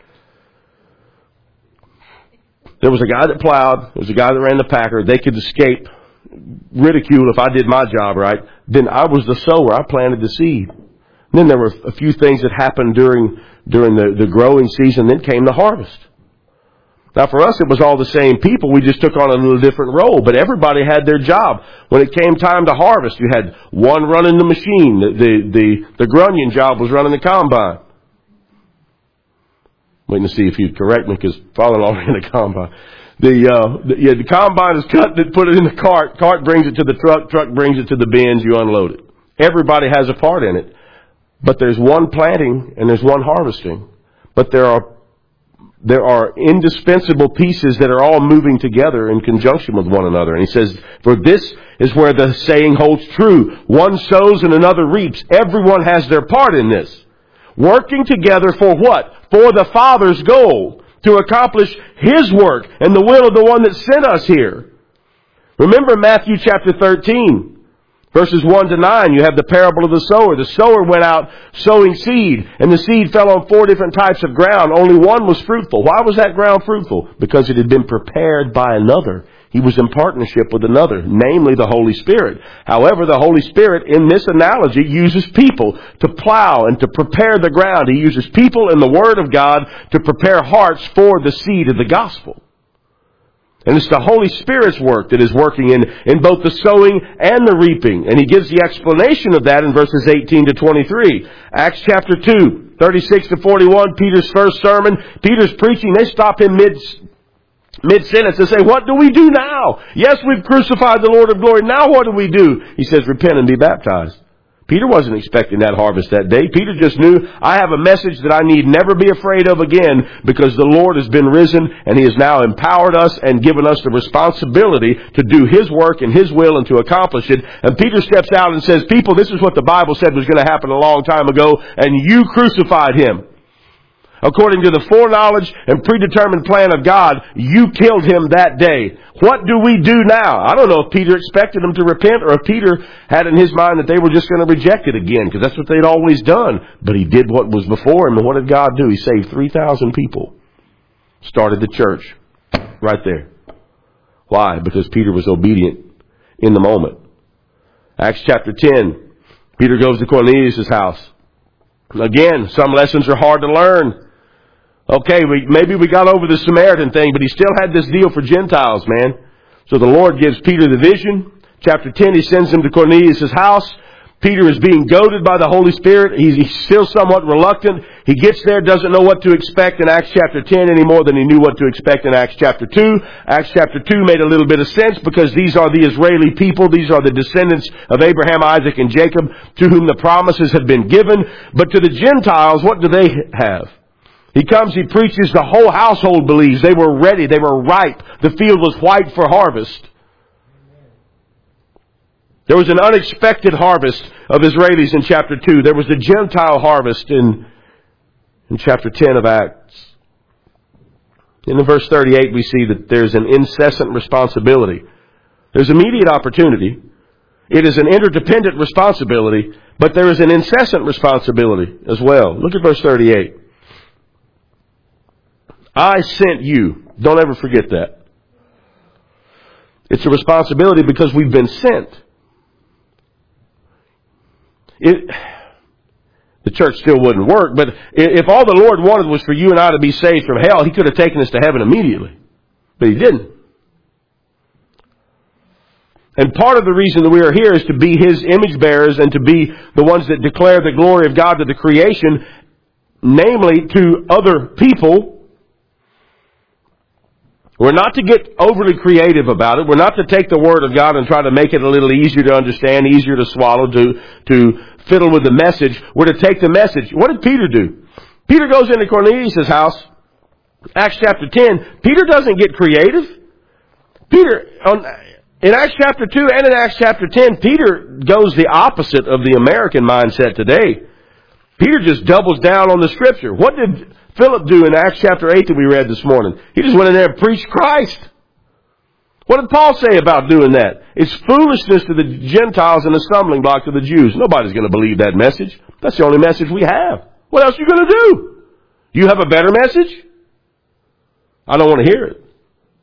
There was a guy that plowed. There was a guy that ran the packer. They could escape ridicule if I did my job right. Then I was the sower. I planted the seed. And then there were a few things that happened during during the, the growing season. Then came the harvest. Now for us, it was all the same people. We just took on a little different role, but everybody had their job. When it came time to harvest, you had one running the machine. The, the, the, the grunion job was running the combine. Waiting to see if you'd correct me because father-in-law ran the combine. The, uh, the, yeah, the combine is cut, that put it in the cart. Cart brings it to the truck. Truck brings it to the bins. You unload it. Everybody has a part in it. But there's one planting and there's one harvesting. But there are There are indispensable pieces that are all moving together in conjunction with one another. And he says, for this is where the saying holds true. One sows and another reaps. Everyone has their part in this. Working together for what? For the Father's goal. To accomplish His work and the will of the one that sent us here. Remember Matthew chapter thirteen. Verses one to nine, you have the parable of the sower. The sower went out sowing seed, and the seed fell on four different types of ground. Only one was fruitful. Why was that ground fruitful? Because it had been prepared by another. He was in partnership with another, namely the Holy Spirit. However, the Holy Spirit, in this analogy, uses people to plow and to prepare the ground. He uses people in the Word of God to prepare hearts for the seed of the gospel. And it's the Holy Spirit's work that is working in, in both the sowing and the reaping. And he gives the explanation of that in verses eighteen to twenty-three. Acts chapter two, thirty-six to forty-one, Peter's first sermon. Peter's preaching. They stop him mid, mid-sentence and say, what do we do now? Yes, we've crucified the Lord of glory. Now what do we do? He says, repent and be baptized. Peter wasn't expecting that harvest that day. Peter just knew, I have a message that I need never be afraid of again because the Lord has been risen and He has now empowered us and given us the responsibility to do His work and His will and to accomplish it. And Peter steps out and says, people, this is what the Bible said was going to happen a long time ago, and you crucified Him. According to the foreknowledge and predetermined plan of God, you killed Him that day. What do we do now? I don't know if Peter expected them to repent or if Peter had in his mind that they were just going to reject it again, because that's what they'd always done. But he did what was before him, and what did God do? He saved three thousand people. Started the church right there. Why? Because Peter was obedient in the moment. Acts chapter ten. Peter goes to Cornelius' house. Again, some lessons are hard to learn. Okay, we, maybe we got over the Samaritan thing, but he still had this deal for Gentiles, man. So the Lord gives Peter the vision. Chapter ten, he sends him to Cornelius' house. Peter is being goaded by the Holy Spirit. He's, he's still somewhat reluctant. He gets there, doesn't know what to expect in Acts chapter ten any more than he knew what to expect in Acts chapter two. Acts chapter two made a little bit of sense because these are the Israeli people. These are the descendants of Abraham, Isaac, and Jacob to whom the promises have been given. But to the Gentiles, what do they have? He comes, he preaches, the whole household believes. They were ready, they were ripe. The field was white for harvest. There was an unexpected harvest of Israelis in chapter two. There was the Gentile harvest in, in chapter ten of Acts. And in verse thirty-eight we see that there's an incessant responsibility. There's immediate opportunity. It is an interdependent responsibility, but there is an incessant responsibility as well. Look at verse thirty-eight. I sent you. Don't ever forget that. It's a responsibility because we've been sent. It, the church still wouldn't work, but if all the Lord wanted was for you and I to be saved from hell, He could have taken us to heaven immediately. But He didn't. And part of the reason that we are here is to be His image bearers and to be the ones that declare the glory of God to the creation, namely to other people. We're not to get overly creative about it. We're not to take the Word of God and try to make it a little easier to understand, easier to swallow, to, to fiddle with the message. We're to take the message. What did Peter do? Peter goes into Cornelius' house. Acts chapter ten. Peter doesn't get creative. Peter, on, in Acts chapter two and in Acts chapter ten, Peter goes the opposite of the American mindset today. Peter just doubles down on the Scripture. What did Philip do in Acts chapter eight that we read this morning? He just went in there and preached Christ. What did Paul say about doing that? It's foolishness to the Gentiles and a stumbling block to the Jews. Nobody's going to believe that message. That's the only message we have. What else are you going to do? Do you have a better message? I don't want to hear it.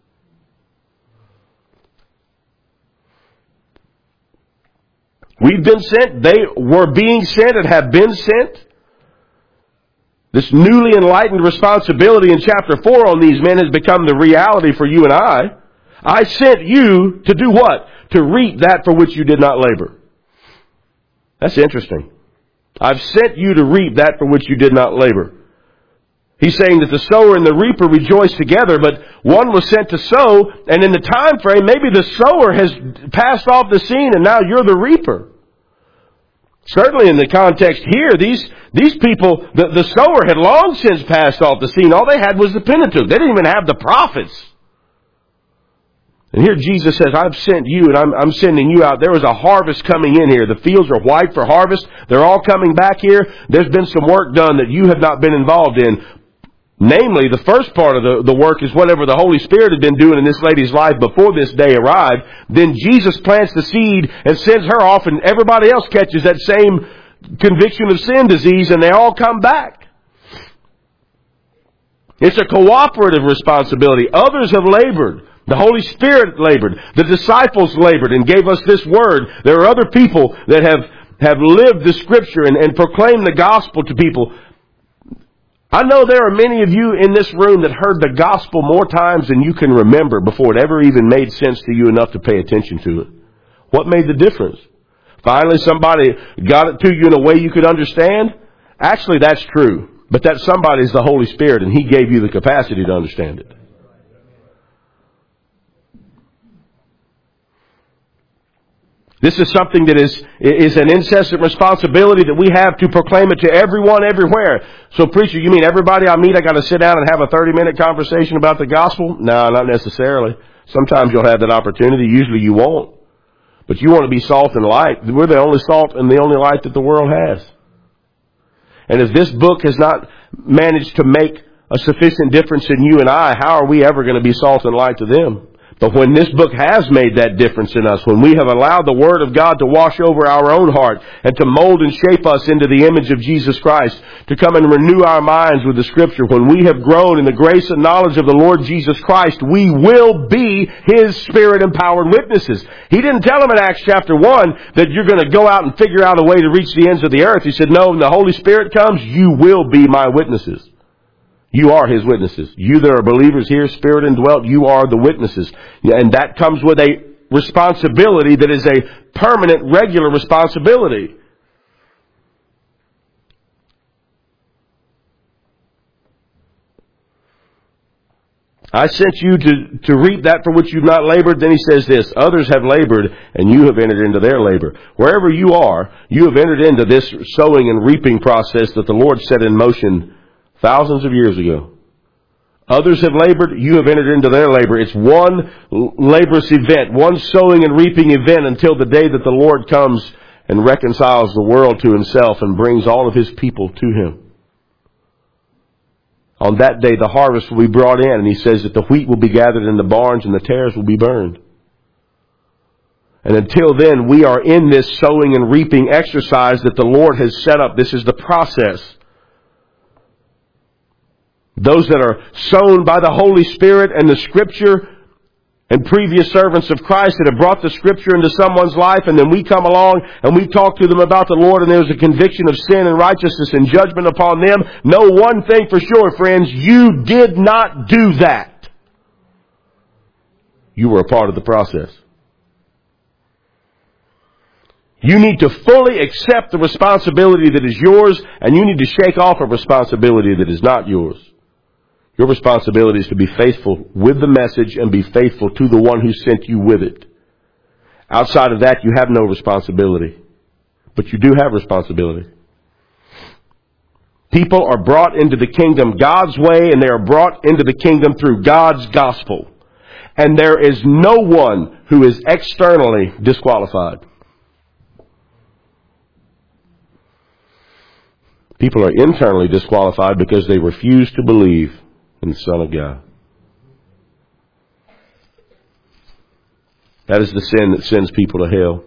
We've been sent. They were being sent and have been sent. This newly enlightened responsibility in chapter four on these men has become the reality for you and I. I sent you to do what? To reap that for which you did not labor. That's interesting. I've sent you to reap that for which you did not labor. He's saying that the sower and the reaper rejoice together, but one was sent to sow, and in the time frame, maybe the sower has passed off the scene and now you're the reaper. Certainly in the context here, these these people, the, the sower had long since passed off the scene. All they had was the Pentateuch. They didn't even have the prophets. And here Jesus says, I've sent you and I'm, I'm sending you out. There was a harvest coming in here. The fields are white for harvest. They're all coming back here. There's been some work done that you have not been involved in. Namely, the first part of the, the work is whatever the Holy Spirit had been doing in this lady's life before this day arrived. Then Jesus plants the seed and sends her off, and everybody else catches that same conviction of sin disease, and they all come back. It's a cooperative responsibility. Others have labored. The Holy Spirit labored. The disciples labored and gave us this word. There are other people that have, have lived the Scripture and, and proclaimed the gospel to people. I know there are many of you in this room that heard the gospel more times than you can remember before it ever even made sense to you enough to pay attention to it. What made the difference? Finally, somebody got it to you in a way you could understand? Actually, that's true. But that somebody is the Holy Spirit, and He gave you the capacity to understand it. This is something that is, is an incessant responsibility that we have to proclaim it to everyone, everywhere. So preacher, you mean everybody I meet, I got to sit down and have a thirty minute conversation about the gospel? No, not necessarily. Sometimes you'll have that opportunity. Usually you won't. But you want to be salt and light. We're the only salt and the only light that the world has. And if this book has not managed to make a sufficient difference in you and I, how are we ever going to be salt and light to them? But when this book has made that difference in us, when we have allowed the Word of God to wash over our own heart and to mold and shape us into the image of Jesus Christ, to come and renew our minds with the Scripture, when we have grown in the grace and knowledge of the Lord Jesus Christ, we will be His Spirit-empowered witnesses. He didn't tell them in Acts chapter one that you're going to go out and figure out a way to reach the ends of the earth. He said, no, when the Holy Spirit comes, you will be my witnesses. You are His witnesses. You that are believers here, Spirit indwelt, you are the witnesses. And that comes with a responsibility that is a permanent, regular responsibility. I sent you to, to reap that for which you've not labored. Then he says this, others have labored and you have entered into their labor. Wherever you are, you have entered into this sowing and reaping process that the Lord set in motion thousands of years ago. Others have labored, you have entered into their labor. It's one laborious event, one sowing and reaping event until the day that the Lord comes and reconciles the world to himself and brings all of his people to him. On that day, the harvest will be brought in, and he says that the wheat will be gathered in the barns and the tares will be burned. And until then, we are in this sowing and reaping exercise that the Lord has set up. This is the process. Those that are sown by the Holy Spirit and the Scripture and previous servants of Christ that have brought the Scripture into someone's life, and then we come along and we talk to them about the Lord, and there's a conviction of sin and righteousness and judgment upon them. Know one thing for sure, friends, you did not do that. You were a part of the process. You need to fully accept the responsibility that is yours, and you need to shake off a responsibility that is not yours. Your responsibility is to be faithful with the message and be faithful to the one who sent you with it. Outside of that, you have no responsibility. But you do have responsibility. People are brought into the kingdom God's way, and they are brought into the kingdom through God's gospel. And there is no one who is externally disqualified. People are internally disqualified because they refuse to believe in the Son of God. That is the sin that sends people to hell.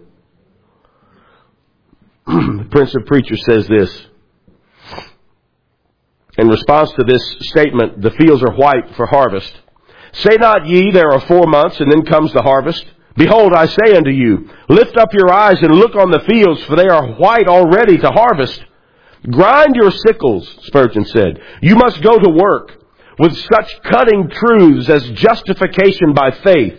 The Prince of Preachers says this. In response to this statement, the fields are white for harvest. Say not ye, there are four months, and then comes the harvest. Behold, I say unto you, lift up your eyes and look on the fields, for they are white already to harvest. Grind your sickles, Spurgeon said. You must go to work with such cutting truths as justification by faith,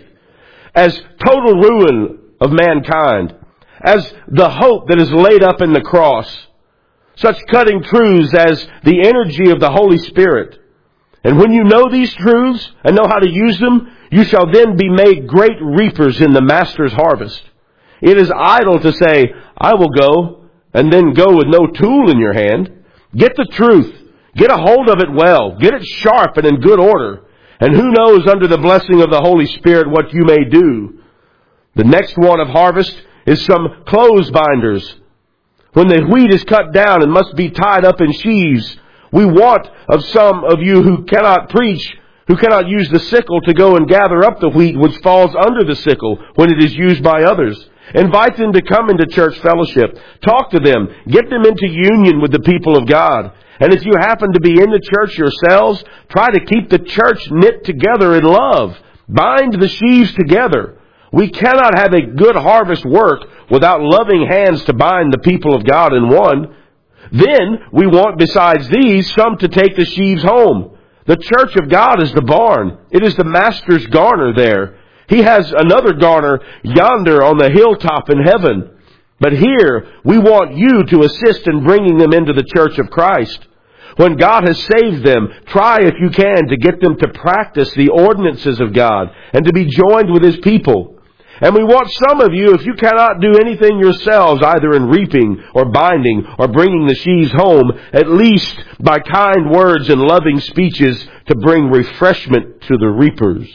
as total ruin of mankind, as the hope that is laid up in the cross, such cutting truths as the energy of the Holy Spirit. And when you know these truths and know how to use them, you shall then be made great reapers in the Master's harvest. It is idle to say, I will go, and then go with no tool in your hand. Get the truth. Get a hold of it well. Get it sharp and in good order. And who knows under the blessing of the Holy Spirit what you may do. The next one of harvest is some clothes binders. When the wheat is cut down and must be tied up in sheaves, we want of some of you who cannot preach, who cannot use the sickle to go and gather up the wheat which falls under the sickle when it is used by others. Invite them to come into church fellowship. Talk to them. Get them into union with the people of God. And if you happen to be in the church yourselves, try to keep the church knit together in love. Bind the sheaves together. We cannot have a good harvest work without loving hands to bind the people of God in one. Then we want, besides these, some to take the sheaves home. The church of God is the barn. It is the Master's garner there. He has another garner yonder on the hilltop in heaven. But here, we want you to assist in bringing them into the church of Christ. When God has saved them, try if you can to get them to practice the ordinances of God and to be joined with His people. And we want some of you, if you cannot do anything yourselves, either in reaping or binding or bringing the sheaves home, at least by kind words and loving speeches to bring refreshment to the reapers.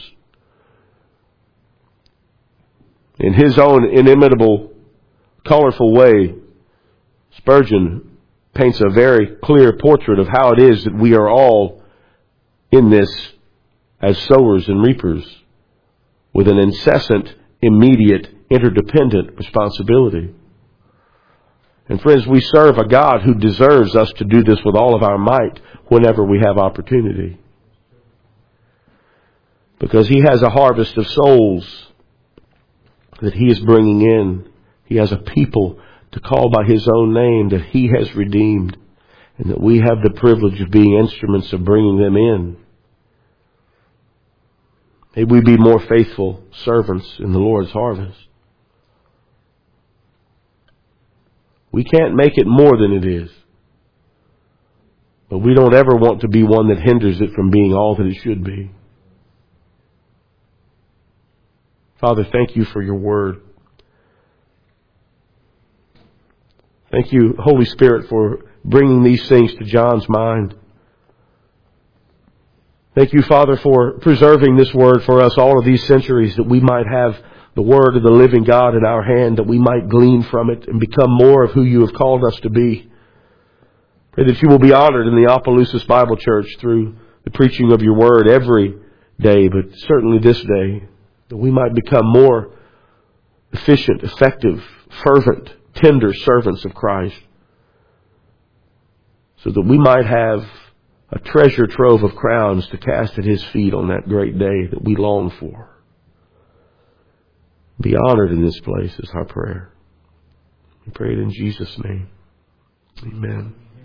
In his own inimitable, colorful way, Spurgeon paints a very clear portrait of how it is that we are all in this as sowers and reapers with an incessant, immediate, interdependent responsibility. And friends, we serve a God who deserves us to do this with all of our might whenever we have opportunity. Because He has a harvest of souls that He is bringing in. He has a people to call by His own name that He has redeemed, and that we have the privilege of being instruments of bringing them in. May we be more faithful servants in the Lord's harvest. We can't make it more than it is. But we don't ever want to be one that hinders it from being all that it should be. Father, thank you for your word. Thank you, Holy Spirit, for bringing these things to John's mind. Thank you, Father, for preserving this word for us all of these centuries, that we might have the word of the living God in our hand, that we might glean from it and become more of who you have called us to be. Pray that you will be honored in the Opelousas Bible Church through the preaching of your word every day, but certainly this day, that we might become more efficient, effective, fervent, tender servants of Christ, so that we might have a treasure trove of crowns to cast at His feet on that great day that we long for. Be honored in this place is our prayer. We pray it in Jesus' name. Amen.